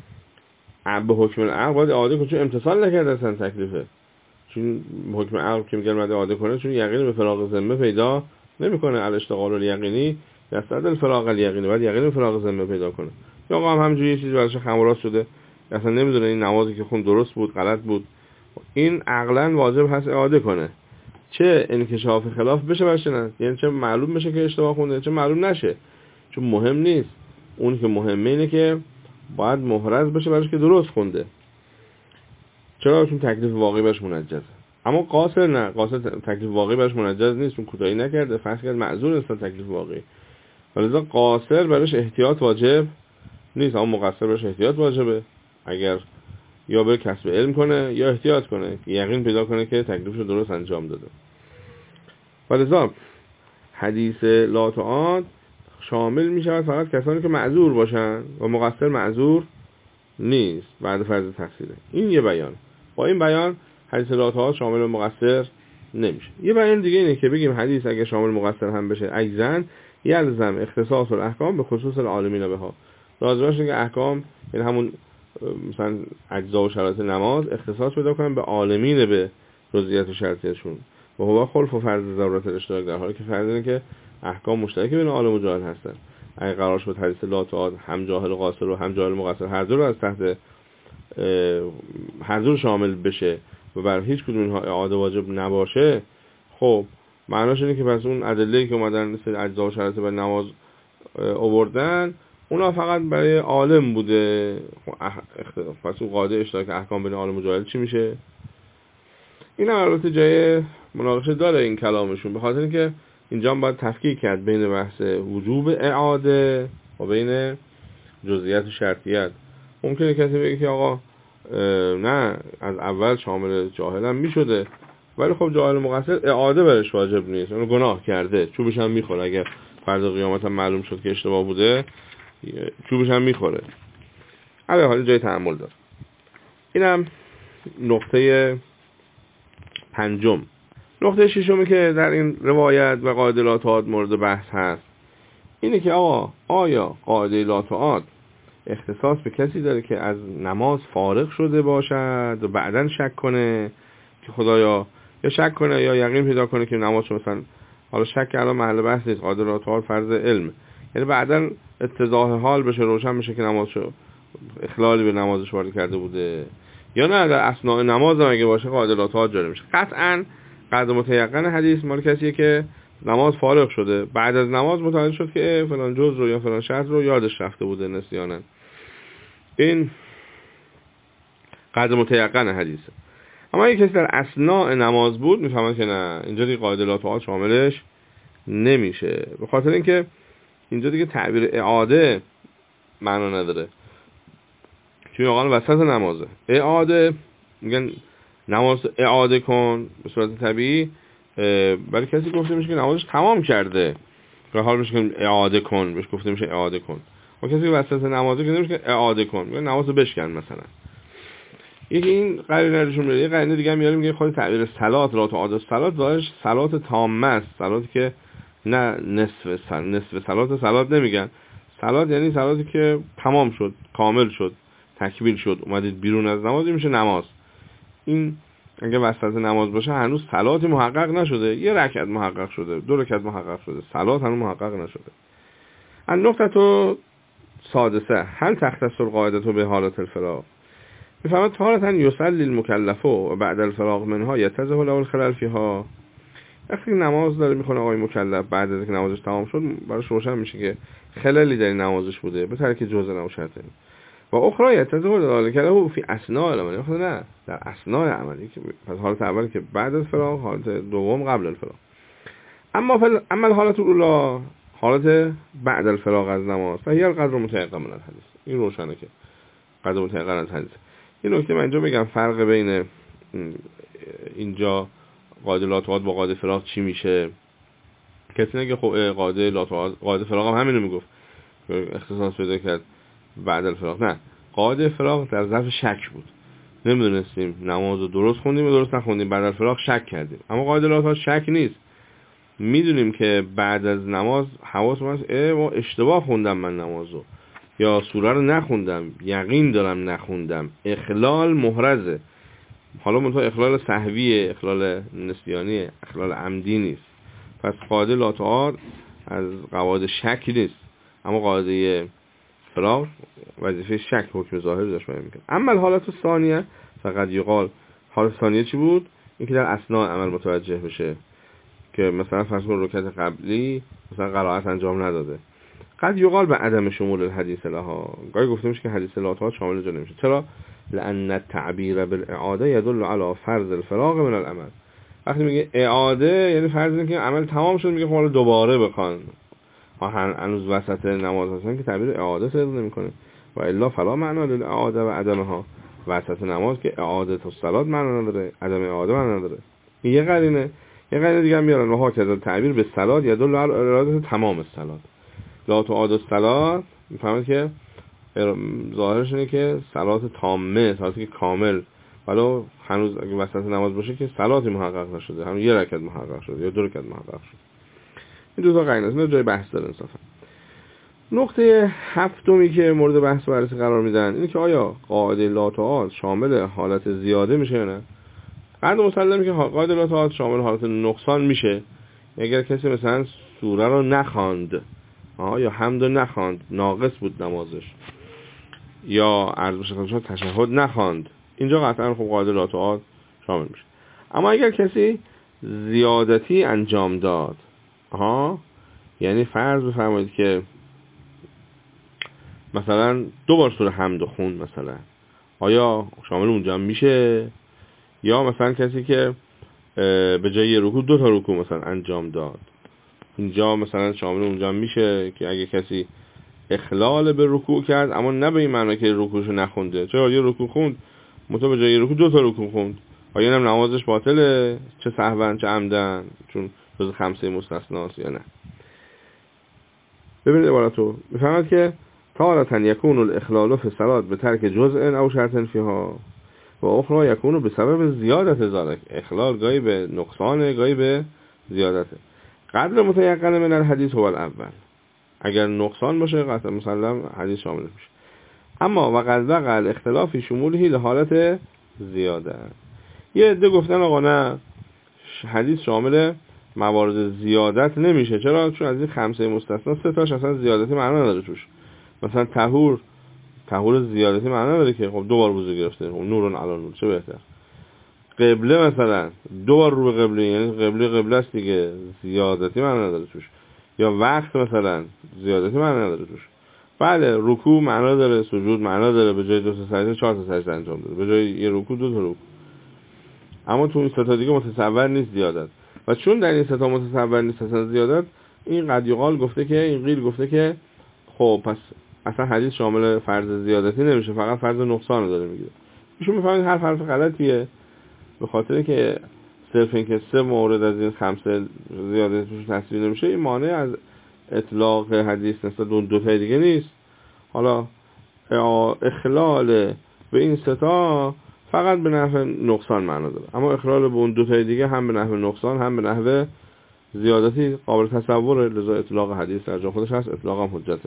به حکم العقل باید اعاده کنه، چون امتثال نکرده اصلا تکلیفه. چون حکم عقل که میگن باید اعاده کنه، چون یقین به فراغ ذمه پیدا نمیکنه. الاشتغال الیقینی دستد الفراغ الیقینی، باید یقین به فراغ ذمه پیدا کنه. یا آقا هم همینجوری یه چیزی براش خمراست شده، اصلا نمیدونه این نمازی که خون درست بود غلط بود، این عقلا واجب هست اعاده کنه، چه انکشاف خلاف بشه باشه نه، یعنی چه معلوم بشه که اشتباه خونده چه معلوم نشه، چون مهم نیست. اون که مهمه اینه که باید محرز بشه براش که درست خونده. چرا؟ چون تکلیف واقعی براش منجزه. اما قاصر نه، قاصر تکلیف واقعی براش منجز نیست، چون کوتاهی نکرده، فرض کرد معذور است تکلیف واقعی، ولذا قاصر براش احتیاط واجب نیست، اما مقصر براش احتیاط واجبه. اگر یا بره کسب علم کنه یا احتیاط کنه، یقین پیدا کنه که تکلیفش رو درست انجام داده. ولذا حدیث لا تعاد شامل می شود فقط کسانی که معذور باشن و مقصر معذور نیست بعد فرض تقصیره. این یه بیان. با این بیان حدیث لا تعاد شامل و مقصر نمیشه. یه بیان دیگه اینه که بگیم حدیث اگه شامل مقصر هم بشه اجزن یلزم اختصاص الاحکام به خصوص العالمین بها، لازم باشه که احکام یعنی همون مثلا اجزا و شرایط نماز اختصاص پیدا کنن به عالمین به جزئیات و شرطیشون، و هو خلف و فرض ضرورت الاشتراک، در حالی که فرض اینه که احکام مشترک بین عالم و جاهل هستن. اگه قرار شد حدیث لا تعاد هم جاهل قاصر و هم جاهل مقصر هر دو رو از تحت هر دو شامل بشه و بر هیچ کدوم اینها اعاده واجب نباشه، خب معناش اینه که پس اون ادله‌ای که اومدن مثل اجزا و شرایط برای نماز آوردن اونا فقط برای عالم بوده. پس اون قاعده اشتراک احکام بین عالم و جاهل چی میشه؟ این هم البته جای مناقشه داره این کلامشون، به خاطر اینکه اینجا هم باید تفکیک کرد بین بحث وجوب اعاده و بین جزئیات و شرطیت. ممکنه کسی بگه که آقا نه از اول شامل جاهل هم میشده، ولی خب جاهل مقصر اعاده برش واجب نیست، اونو گناه کرده، چوبش هم میخوره. اگر فردا قیامت هم معلوم شد که اشتباه بوده چوبش هم میخوره. علی حالی جای تأمل داره. اینم نقطه پنجم. نقطه ششمی که در این روایت و قاعده لا تعاد مورد بحث هست اینه که آقا آیا قاعده لا تعاد اختصاص به کسی داره که از نماز فارغ شده باشد و بعداً شک کنه که خدایا، یا شک کنه یا یقین پیدا کنه که نماز شو مثلا، حالا شک الان محل بحث نیست، قاعده لا تعاد فرض علم، یعنی بعداً اتضاح حال بشه، روشن بشه که نمازشو اخلالی به نمازش وارد کرده بوده، یا نه در اثناء نماز هم اگه باشه قاعده لا تعاد جاری میشه. قطعاً قدر متیقن حدیث مال کسیه که نماز فارغ شده، بعد از نماز متوجه شد که فلان جز رو یا فلان شرط رو یادش رفته بوده نسیاناً. این قدر متیقن حدیثه. اما اگه کسی در اثناء نماز بود میفهمن که نه، اینجا دیگه قاعده لا تعاد شاملش نمیشه، به خاطر اینکه اینجا دیگه تعبیر اعاده معنا نداره، چون واقعا وسط نمازه. اعاده میگن نماز اعاده کن به صورت طبیعی، برای کسی گفته میشه که نمازش تمام کرده، به حال میشه که اعاده کن، بهش گفته میشه اعاده کن. و کسی که وسط نمازه که نمیشه که اعاده کن، میگن نمازو بشکن مثلا. یکی این قرینه نشون میده. یه قرینه دیگه میاریم میگه خود تعبیر صلات لا تعاد صلات ظاهرش صلات تامه است، صلاتی که نه نصف صلات، نصف صلات صلات نمیگن. صلات یعنی صلاتی که تمام شد، کامل شد، تکمیل شد، اومدید بیرون از نماز میشه نماز. این اگه وسط نماز باشه هنوز صلاتی محقق نشده، یه رکعت محقق شده، دو رکعت محقق شده، صلات هنوز محقق نشده. النقطه تو سادسه هل تختص القاعده به حالت الفراغ. میفهمد تارة یصلی المکلف و بعد الفراغ منها یتضح له الخلل فیها. وقتی نماز داره میخونه آقای مکلف بعد از اینکه نمازش تمام شد براش روشن میشه که خللی در نمازش بوده به ترک جزء نوشته و اخرى یتضح ذلك له فی اثناء العمل. خود نه در اثناء عملی، که پس حالت اول که بعد از فراغ، حالت دوم قبل الفراغ. اما فل... اما حالت الاولى حالت بعد الفراغ از نماز و هی القدر متيقن من الحدیث. این روشنه که قدر متيقن از حدیث. این نکته من اینجا بگم فرق بین اینجا قاعده لا تعاد با قاعده فراغ چی میشه. کسی نگه خب قاعده لا تعاد قاعده فراغ هم همینو میگفت، اختصاص پیدا کرد بعد الفراغ. نه، قاعده فراغ در ظرف شک بود، نمیدونستیم نمازو درست خوندیم و درست نخوندیم، بعد الفراغ شک کردیم. اما قاعده لا تعاد شک نیست، میدونیم که بعد از نماز حواسم هست اه اشتباه خوندم من نمازو، یا سوره رو نخوندم، یقین دارم نخوندم، اخلال محرزه. حالا منتها اخلال سهویه، اخلال نسیانیه، اخلال عمدی نیست. پس قاعده لا تعاد از قواعد شک نیست، اما قاعده فراغ وظیفه شک حکم ظاهر داشت بیان میکنه. اما حالت ثانیه فقط یقال. حالت ثانیه چی بود؟ اینکه در اثناء عمل متوجه بشه که مثلا فرض کن رکعت قبلی مثلا قرائت انجام نداده، قد یقال به عدم شمول الحدیث لها. گاهی گفته میشه که حدیث لا تعاد شامل جا نمیشه. چرا؟ لان التعبیر بالاعاده يدل على فرض الفراغ من العمل. وقتی میگه اعاده یعنی فرض اینه که عمل تمام شد، میگه خب دوباره بخوان، هنوز وسط نماز هستن که تعبیر اعاده صدق نمیکنه. و الا فلا معنا للاعاده و عدمها. وسط نماز که اعاده الصلات معنا نداره، عدم اعاده معنا نداره. یه قرینه یه قرینه دیگه هم میارن و ها که تعبیر به صلات يدل على اراده تمام الصلات. لا تعاد الصلات میفهمید که ظاهرش اینه که صلات تامه، صلاتی که کامل، ولو هنوز اگه وسط نماز باشه که صلاتی محقق نشده، همون یه رکعت محقق شده یا دو رکعت محقق شده. این دو تا قرینه است، جای بحث داره انصافا. نقطه هفتمی که مورد بحث بررسی قرار میدن اینه که آیا قاعده لا تعاد شامل حالت زیاده میشه یا نه؟ قد مسلمه که قاعده لا تعاد شامل حالت نقصان میشه. اگر کسی مثلا سوره رو نخواند، آها، یا حمد نخواند، ناقص بود نمازش، یا عرض بشه تشهد نخواند، اینجا قطعا خب قاعده لا تعاد شامل میشه. اما اگر کسی زیادتی انجام داد. ها، یعنی فرض بفرمایید که مثلا دو بار سوره حمد خون مثلا، آیا شامل اونجا میشه؟ یا مثلا کسی که به جای یه رکوع دو تا رکوع مثلا انجام داد، اینجا مثلا شامل اونجا میشه که اگه کسی اخلال به رکوع کرد اما نه به این معنی که رکوعشو نخونده، چرا یه رکوع خوند متو به جای یه رکوع دو تا رکوع خوند، آیا هم نمازش باطله، چه سهوا چه عمدن، چون جز خمسه مستثناست یا نه؟ ببینید عبارتو میفهمد که تارة یکون الاخلال فی الصلاة به ترک جزء او شرط فیها و اخرى یکون به سبب زیادت ذالک. اخلال گاهی به نقصان گاهی به زیادته. قدر متیقن من الحدیث هو الاول، اگر نقصان باشه قطعا مسلم حدیث شامل میشه. اما و قد وقع الاختلاف فی شمولهی لحالت زیاده. یه عده گفتن آقا نه، حدیث شامل موارد زیادت نمیشه. چرا؟ چون از این خمسه مستثنا سه تاش اصلا زیادتی معنی نداره توش. مثلا طهور، طهور زیادتی معنی نداره که خب دو بار وضو گرفته، خب نورون علی نور، چه بهتر. قبله مثلا دو بار رو به قبله، یعنی قبله قبله است دیگه، زیادتی معنی نداره توش. یا وقت مثلا زیادتی معنی نداره توش. بله رکوع معنا داره، سجود معنا داره، به جای دو تا سجده چهار تا سجده انجام داره، به جای یه رکوع دو تا رکوع. اما تو این سه تا دیگه متصور نیست زیادت. و چون در این سه تا متصور نیست اصلا زیادت، این قد یقال گفته که این قیل گفته که خب پس اصلا حدیث شامل فرض زیادتی نمیشه، فقط فرض نقصان رو داره میگیره. ایشون میفهمید هر حرف غلطیه، به خاطر که صرف این که سه مورد از این خمسه زیادتی توش تصویر نمیشه، این مانع از اطلاق حدیث نسبت به دو تا دیگه نیست. حالا اخلال به این سه تا فقط به نحو نقصان معنا داره، اما اخلال به اون دو تا دیگه هم به نحو نقصان هم به نحو زیادتی قابل تصوره، لذا اطلاق حدیث در جا خودش هست، اطلاق هم حجته.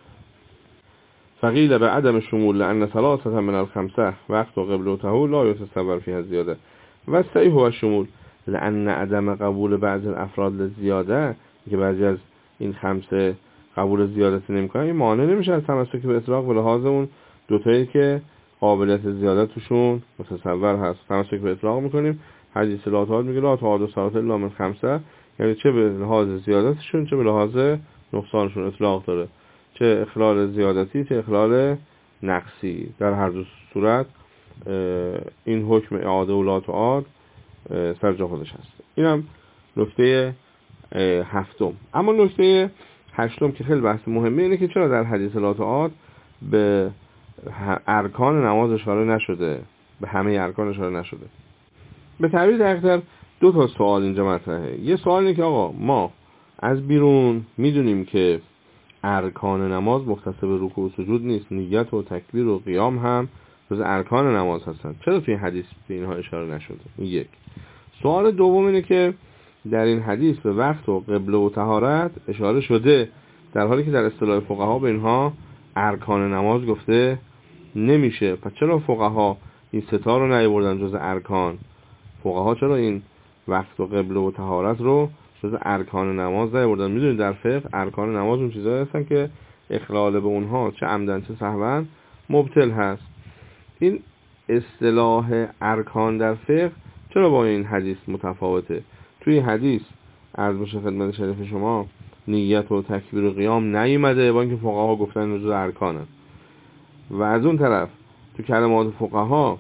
فقیل به عدم شمول لأن ثلاثة من الخمسة وقت و قبل و طهور لا يتصور فيها زیاده و صحیح هو شمول لأن عدم قبول بعض الافراد للزیاده، که بعضی از این خمسه قبول زیادتی نمیکنن، این مانع نمیشه از تمسک به اطلاق به لحاظ اون دوتایی که قابلیت زیادت توشون متصور هست. تمسک به اطلاق میکنیم، حدیث لا تعاد میگه لا تعاد صلاة الا من خمسه، یعنی چه به لحاظ زیادتشون چه به لحاظ نقصانشون اطلاق داره، چه اخلال زیادتی چه اخلال نقصی. در هر دو صورت این حکم اعاده و لا تعاد سر جا خودش هست. اینم نکته هفتم. اما نکته هشتم که خیلی بحث مهمه اینه که چرا در حدیث لا تعاد به ارکان نماز اشاره نشده، به همه ارکان اشاره نشده. به تعبیر دقیق‌تر دو تا سوال اینجا مطرحه. یه سوال اینه که آقا ما از بیرون میدونیم که ارکان نماز مختص به رکوع و سجود نیست، نیت و تکبیر و قیام هم جز ارکان نماز هستن، چرا توی حدیث به اینها اشاره نشده؟ یک. سوال دوم اینه که در این حدیث به وقت و قبله و طهارت اشاره شده، در حالی که در اصطلاح فقها به اینها ارکان نماز گفته نمیشه. پس چرا فقها این ستا رو نیاوردن جز ارکان؟ فقها چرا این وقت و قبله و طهارت رو جز ارکان نماز نیاوردن؟ میدونید در فقه ارکان نماز اون چیزایی هستن که اخلال به اونها چه عمدن چه سهوا مبطل هست. این اصطلاح ارکان در فقه چرا با این حدیث متفاوته؟ توی حدیث عرض بشه خدمت شریف شما نیت و تکبیر و قیام نیومده، با اینکه فقها گفتن جز ارکانن. و از اون طرف تو کلمات فقها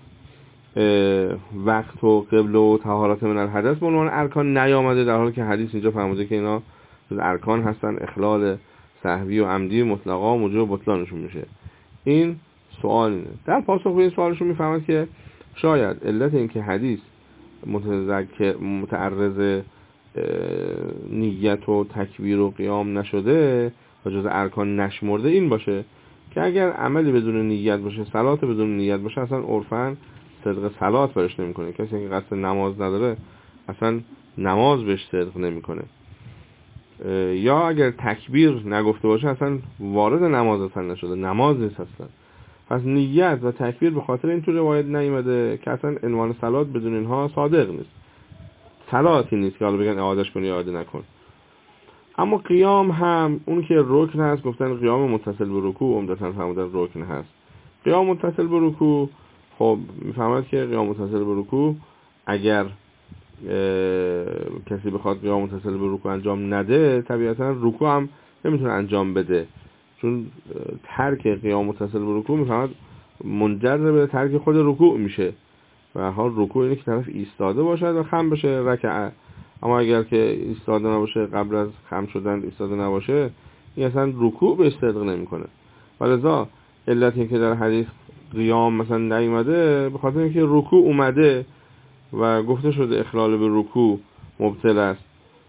وقت و قبله و طهارت من الحدث به عنوان ارکان نیامده، در حالی که حدیث اینجا فرموده که اینا جز ارکان هستن، اخلال سهوی و عمدی مطلقا موجب بطلانشون میشه. این سوال اینه. در پاسخ به این سوالشون میفهمد که شاید علت این که حدیث متذکر متعرض نیت و تکبیر و قیام نشده و جز ارکان نشمرده این باشه که اگر عملی بدون نیت باشه، صلات بدون نیت باشه، اصلا عرفاً صدق صلات برش نمیکنه. کسی که قصد نماز نداره اصلا نماز بهش صدق نمیکنه. یا اگر تکبیر نگفته باشه اصلا وارد نماز اصلا نشده، نماز نیست اصلا. پس نیت و تکبیر به خاطر این تو روایت نیامده که اصلا عنوان صلات بدون اینها صادق نیست، صلاتی نیست که حالا بگن اعادهش کنی اعاده نکن. اما قیام هم اون که رکن هست، گفتن قیام متصل به رکوع عمدتاً فرمودن رکن هست. قیام متصل به رکوع، خب میفهمد که قیام متصل به رکوع اگر کسی بخواد قیام متصل به رکوع انجام نده طبیعتا رکوع هم نمیتونه انجام بده، چون ترک قیام متصل به رکوع میفهمد منجر به ترک خود رکوع میشه و حال رکوع اینه که طرف ایستاده باشد و خم بشه رکعه. اما اگر که ایستاده نباشه، قبل از خم شدن ایستاده نباشه، این اصلا رکوع به صدق نمیکنه. ولذا علت این که در حدیث قیام مثلا نیومده به خاطر اینکه رکوع اومده و گفته شده اخلال به رکوع مبطل است.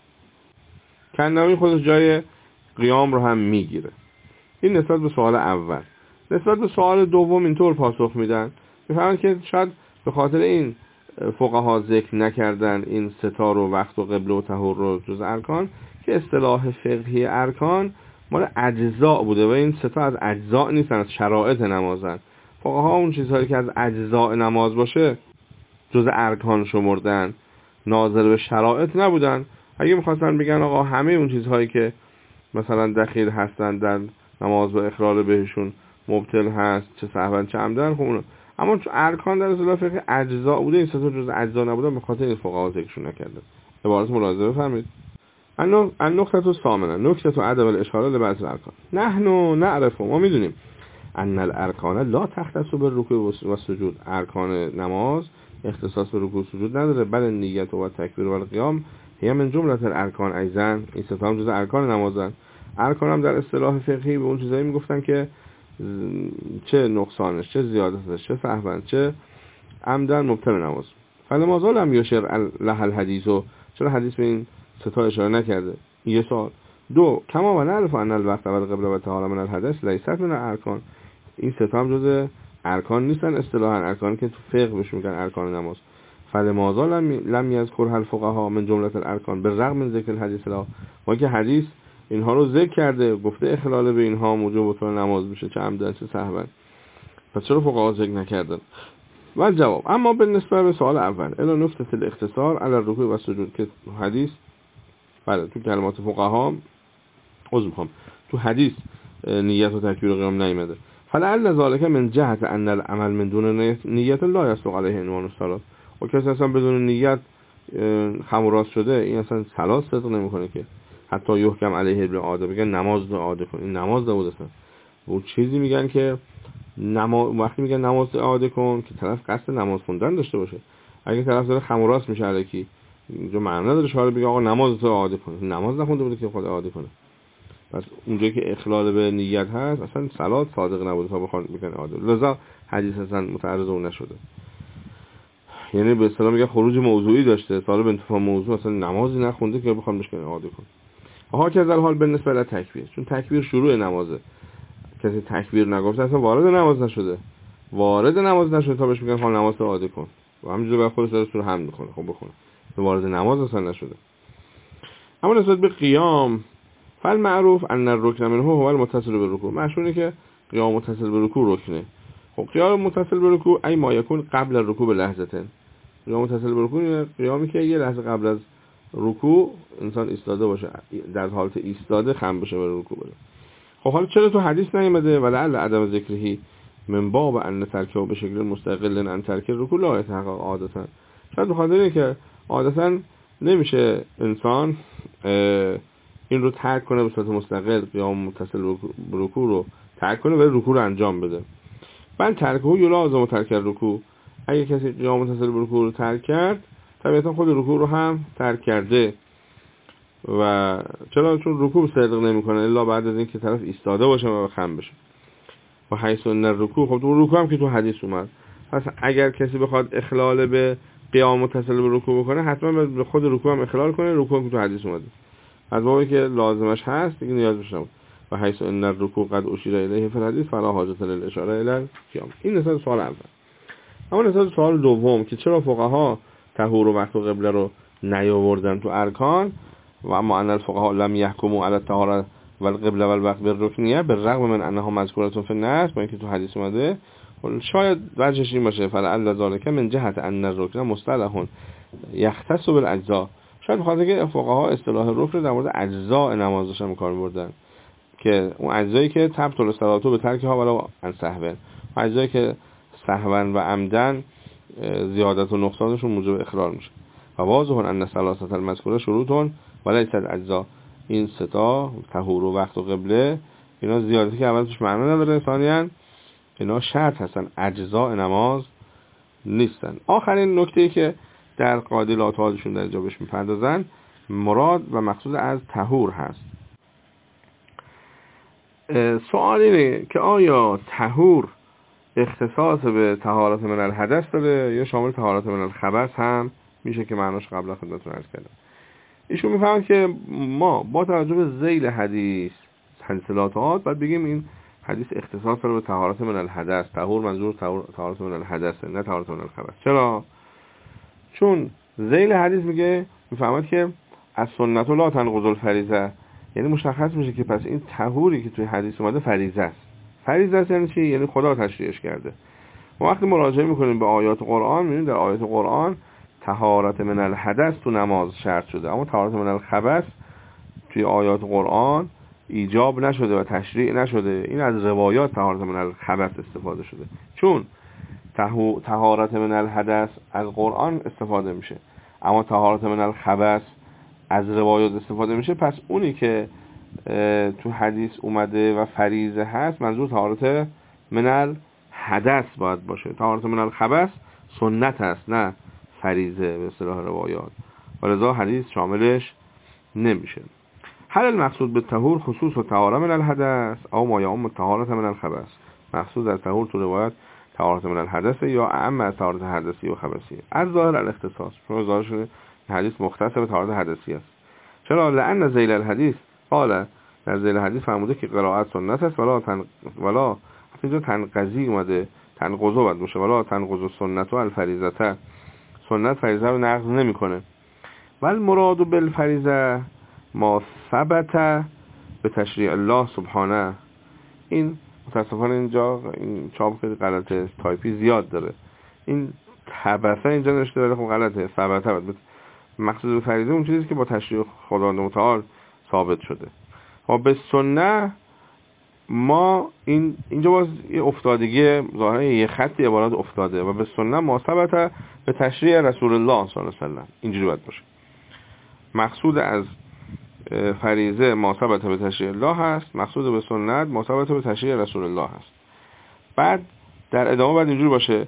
کنوی خودش جای قیام رو هم میگیره. این نسبت به سوال اول. نسبت به سوال دوم اینطور پاسخ میدن میفهمن که شاید به خاطر این فقها ذکر نکردن این ستا رو، وقت و قبله و طهور رو جز ارکان، که اصطلاح فقهی ارکان مال اجزاء بوده و این ستا از اجزاء نیستن، از شرایط نمازن. فقها اون چیزهایی که از اجزاء نماز باشه جز ارکان شمردن، ناظر به شرایط نبودن. اگه میخواستن بگن آقا همه اون چیزهایی که مثلا دخیل هستن در نماز و اخلال بهشون مبطل هست، چه سهوا چه عمدن، خب اونو، اما چون ارکان در اصطلاح فقهی اجزاء بوده، این سه تا جز اجزا نبودن، به خاطر این فقها ذکرشون نکردن. عبارت ملاحظه بفرمایید. النقطه الثامنه نکته عدم الاشاره لبعض الارکان. نحن نعرف، ما میدونیم ان الارکان لا تختص بالرکوع و سجود، ارکان نماز اختصاص به رکوع و سجود نداره، بل نیت و تکبیر و القیام هی من جمله الارکان ایضا، این سه تا هم جز ارکان نمازن. ارکان هم در اصطلاح فقهی به اون چیزایی میگفتن که چه نقصانش، چه زیادتش، چه سهوا، چه عمدن مبطل نماز. فلما زال هم یشر له الحدیث، چرا حدیث به این سه تا اشاره نکرده؟ یه سوال. دو، کما و نعرف ان الوقت و القبله و طهاره من الحدث لیست من الارکان، این سه تا هم جز ارکان نیستن اصطلاحا، ارکانی که تو فقه بهش میگن ارکان نماز. فلما زال لم یذکر الفقهاء من جمله الارکان بالرغم من ذکر الحدیث لا، ما که حدیث اینها رو ذکر کرده، گفته اخلال به اینها موجب بطلان نماز میشه، چه عمدن چه سهوا، پس چرا فقها ذکر نکردن؟ و جواب، اما بالنسبه به سوال اول الی نقطه الاختصار علی الرکوع و سجود، که حدیث بله تو کلمات فقها عذر میخوام تو حدیث نیت و تکبیر و قیام نیامده، فلعل ذلك من جهت ان العمل من دون نیت لا يسوغ علیه عنوان الصلاه، و کسی اصلا بدون نیت خم و راست شده، این اصلا صلات صدق نمیکنه که حتی یحکم علیه بالعاده، بگن نماز عاده کن، این نماز نبود اصلا. و چیزی میگن که نماز، وقتی میگن نماز عاده کن که طرف قصد نماز خوندن داشته باشه. اگه طرف داره خم و راست میشه الکی، اینجا معنی نداره شاره بگه آقا نماز تو عاده کن، نماز نخونده بوده که خود عاده کنه. پس اونجایی که اخلال به نیت هست اصلا صلات صادق نبوده تا بخوان بگن عاده، لذا حدیث اصلا متعرض اون نشده. یعنی به اصطلاح میگه خروج موضوعی داشته، طالب انتفاع موضوع اصلا نمازی نخونده که بخوام بهش عاده کن. آها که در حال بالنسبه ل تکبیر، چون تکبیر شروع نمازه، کسی تکبیر نگفته اصلا وارد نماز نشده، وارد نماز نشده تا بهش میگن حال نماز رو عاده کن و همینجوری بر خودش داره سوره حمد میخونه، خب بخونه، وارد نماز اصلا نشده. اما نسبت به قیام، فل معروف ان الرکن منه هو المتصل بالرکوع، مشهوره که قیام متصل به رکوع رکنه. خب قیام متصل به رکوع ای ما یکون قبل الرکوع به لحظه، قیام متصل به رکوع قیامی که یه لحظه قبل از رکوع انسان ایستاده باشه، در حالت ایستاده خم بشه به رکوع بره. خب حالا چرا تو حدیث نیامده؟ ولعل عدم ذکرهی من باب ان ترکه به شکل مستقل ان ترک رکوع لا يتحقق عادتا، شاید بخاطر اینه که عادتا نمیشه انسان این رو ترک کنه به صورت مستقل، قیام متصل به رکوع رو ترک کنه و رکوع رو انجام بده. بل ترکه یلازم ترک رکوع، اگه کسی قیام متصل به رکوع رو ترک کرد طبیعتا خود رکوع رو هم ترک کرده. و چرا؟ چون رکوع صدق نمیکنه الا بعد از اینکه طرف ایستاده باشه و خم بشه. و حیث ان الرکوع، خب تو رکوع هم که تو حدیث اومد، پس اگر کسی بخواد اخلال به قیام متصل به رکوع بکنه حتما به خود رکوع هم اخلال کنه، رکوع هم که تو حدیث اومده از بابی که لازمش هست دیگه نیاز بشه نبود. و حیث ان الرکوع قد اشیر الیه فی الحدیث فلا حاجت للاشاره الی القیام. این نسبت سوال اول. اما نسبت سوال دوم که چرا فقها طهور و وقت و قبله رو نیاوردن تو ارکان، و اما ان الفقهاء لم يحكموا على الطهاره والقبله والوقت بالركنيه بالرغم من انها مذکوره فی النص، با اینکه تو حدیث اومده، شاید وجهش این باشه فلعل ذلك من جهت ان الركن مصطلح يختص بالاجزاء، شاید بخاطر که فقها اصطلاح رکن در مورد اجزاء نماز داشتن کار می‌بردن، که اون اجزایی که تبطل الصلاه به ترکها ولا عن سهو، و اجزایی که سهوا و عمدن زیادت و نقصانشون موجب اخلال میشه. و واضح ان ثلاثه المذکوره شروطون وليس اجزا. این ستا طهور و وقت و قبله اینا زیادتی که اول توش معنی نداره، ثانیاً اینا شرط هستن، اجزاء نماز نیستن. آخرین نکته‌ای که در قاعده لاطهادشون در اینجا بهش میپردازن مراد و مقصود از طهور هست. سوال اینه که آیا طهور اختصاص به طهارت من الحدث داره یا شامل طهارت من الخبث هم میشه که معناش قبلا خدمتتون عرض کردم. ایشون میفهمن که ما با توجه به ذیل حدیث حدیث لاطهاد باید بگیم این حدیث اختصاص داره به طهارت من الحدث. طهور منظور طهارت من الحدث نه طهارت من الخبث. چرا؟ چون ذیل حدیث میگه میفهمد که از سنت لا تنقض الفریضه، یعنی مشخص میشه که پس این طهوری که توی حدیث اومده فریضه است. فریضه است یعنی چی؟ یعنی خدا تشریعش کرده. ما وقتی مراجعه میکنیم به آیات قرآن میبینیم در آیات قرآن طهارت من الحدث تو نماز شرط شده، اما طهارت من الخبث توی آیات قرآن ایجاب نشده و تشریع نشده. این از روایات طهارت من الخبث استفاده شده، چون طهارت من الحدث از قرآن استفاده میشه اما طهارت من الخبث از روایات استفاده میشه. پس اونی که تو حدیث اومده و فریضه هست منظور طهارت من الحدث باید باشه. طهارت من الخبث سنت هست نه فریضه به اصطلاح روایات، ولذا حدیث شاملش نمیشه. هل المقصود به طهور خصوص و طهارت من الحدث او ما یعم طهارت من الخبث؟ مقصود از طهور تو روایت طهارت من الحدث یا اعم از طهارت حدثی و خبثی؟ از ظاهر الاختصاص، چون ظاهر شده حدیث مختص به طهارت حدثی است. چرا؟ لأن ذیل الحدیث قال، در ذیل الحدیث فرموده که قرائت سنت است ولا تن ولا اینجا تنقضی اومده، تنقضو باید باشه، ولا تنقض سنت و الفریضه، سنت فریضه رو نقض نمیکنه. ول مراد بالفریضه ما ثبت به تشریع الله سبحانه. این متاسفانه اینجا این چاپ که غلطه، تایپی زیاد داره، این ثبت اینجا نوشته ولی خب غلطه، ثبت. مقصود به فریضه اون چیزی که با تشریع خداوند متعال ثابت شده. و به سنت ما این اینجا باز یه افتادگی ظاهرا یه خطی عبارت افتاده و به سنت ما ثبت به تشریع رسول الله صلی الله علیه و سلم، اینجوری باید باشه. مقصود از فریضه ما ثبت به تشریع الله هست، مقصود به سنت ما ثبت به تشریع رسول الله هست. بعد در ادامه بعد اینجوری باشه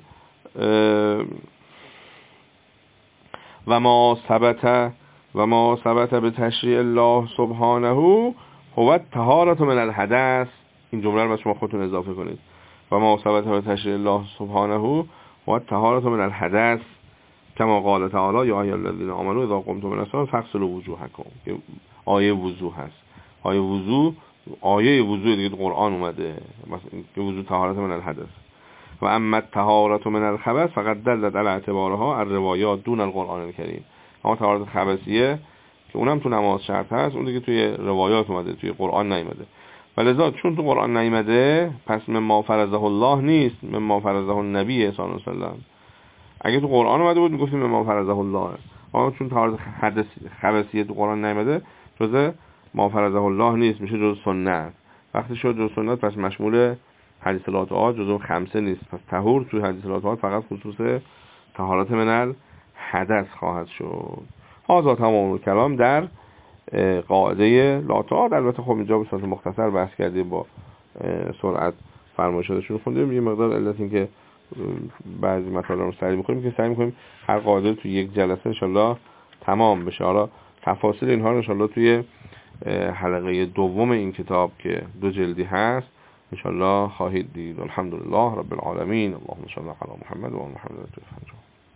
و ما ثبت و ما ثبت به تشریع الله سبحانه هو طهارت من الحدث. این جمله رو با شما خودتون اضافه کنید. و ما ثبت به تشریع الله سبحانه هو طهارت من الحدث کما قال تعالی یا ایها الذین آمنوا اذا قمتم من الصلاه فاغسلوا وجوهکم، که آیه وضو هست. آیه وضو آیه وضو دیگه قرآن اومده که وضو طهارت من الحدث. و اما طهارت من الخبث فقط دلت علی اعتبارها الروایات دون القرآن الکریم. اما طهارت خبثیه که اونم تو نماز شرط هست، اون دیگه توی روایات اومده، توی قرآن نیومده. ولذا چون تو قرآن نیومده پس مما فرضه الله نیست، مما فرضه النبی صلی الله علیه و سلم. اگه تو قرآن اومده بود میگفتیم مما فرضه الله، اما چون طهارت حدث خبثیه تو قرآن نیومده جزء ما فرضه الله نیست، میشه جزء سنت. وقتی شد جزء سنت پس مشمول حدیث لاطهاد جزء خمسه نیست. پس طهور تو حدیث لاطهاد فقط خصوص طهارت من الحدث خواهد شد. هذا تمام کلام در قاعده لاطهاد. البته خب اینجا به صورت مختصر بحث کردیم، با سرعت فرمایشاتشون خوندیم. یه مقدار علت این که بعضی مطالب رو سریع می‌کنیم که سعی می‌کنیم هر قاعده تو یک جلسه انشالله تمام بشه. حالا تفاصیل اینها رو انشالله توی حلقه دوم این کتاب که دو جلدی هست انشالله خواهید دید. الحمدلله رب العالمین. اللهم صل علی محمد و آل محمد.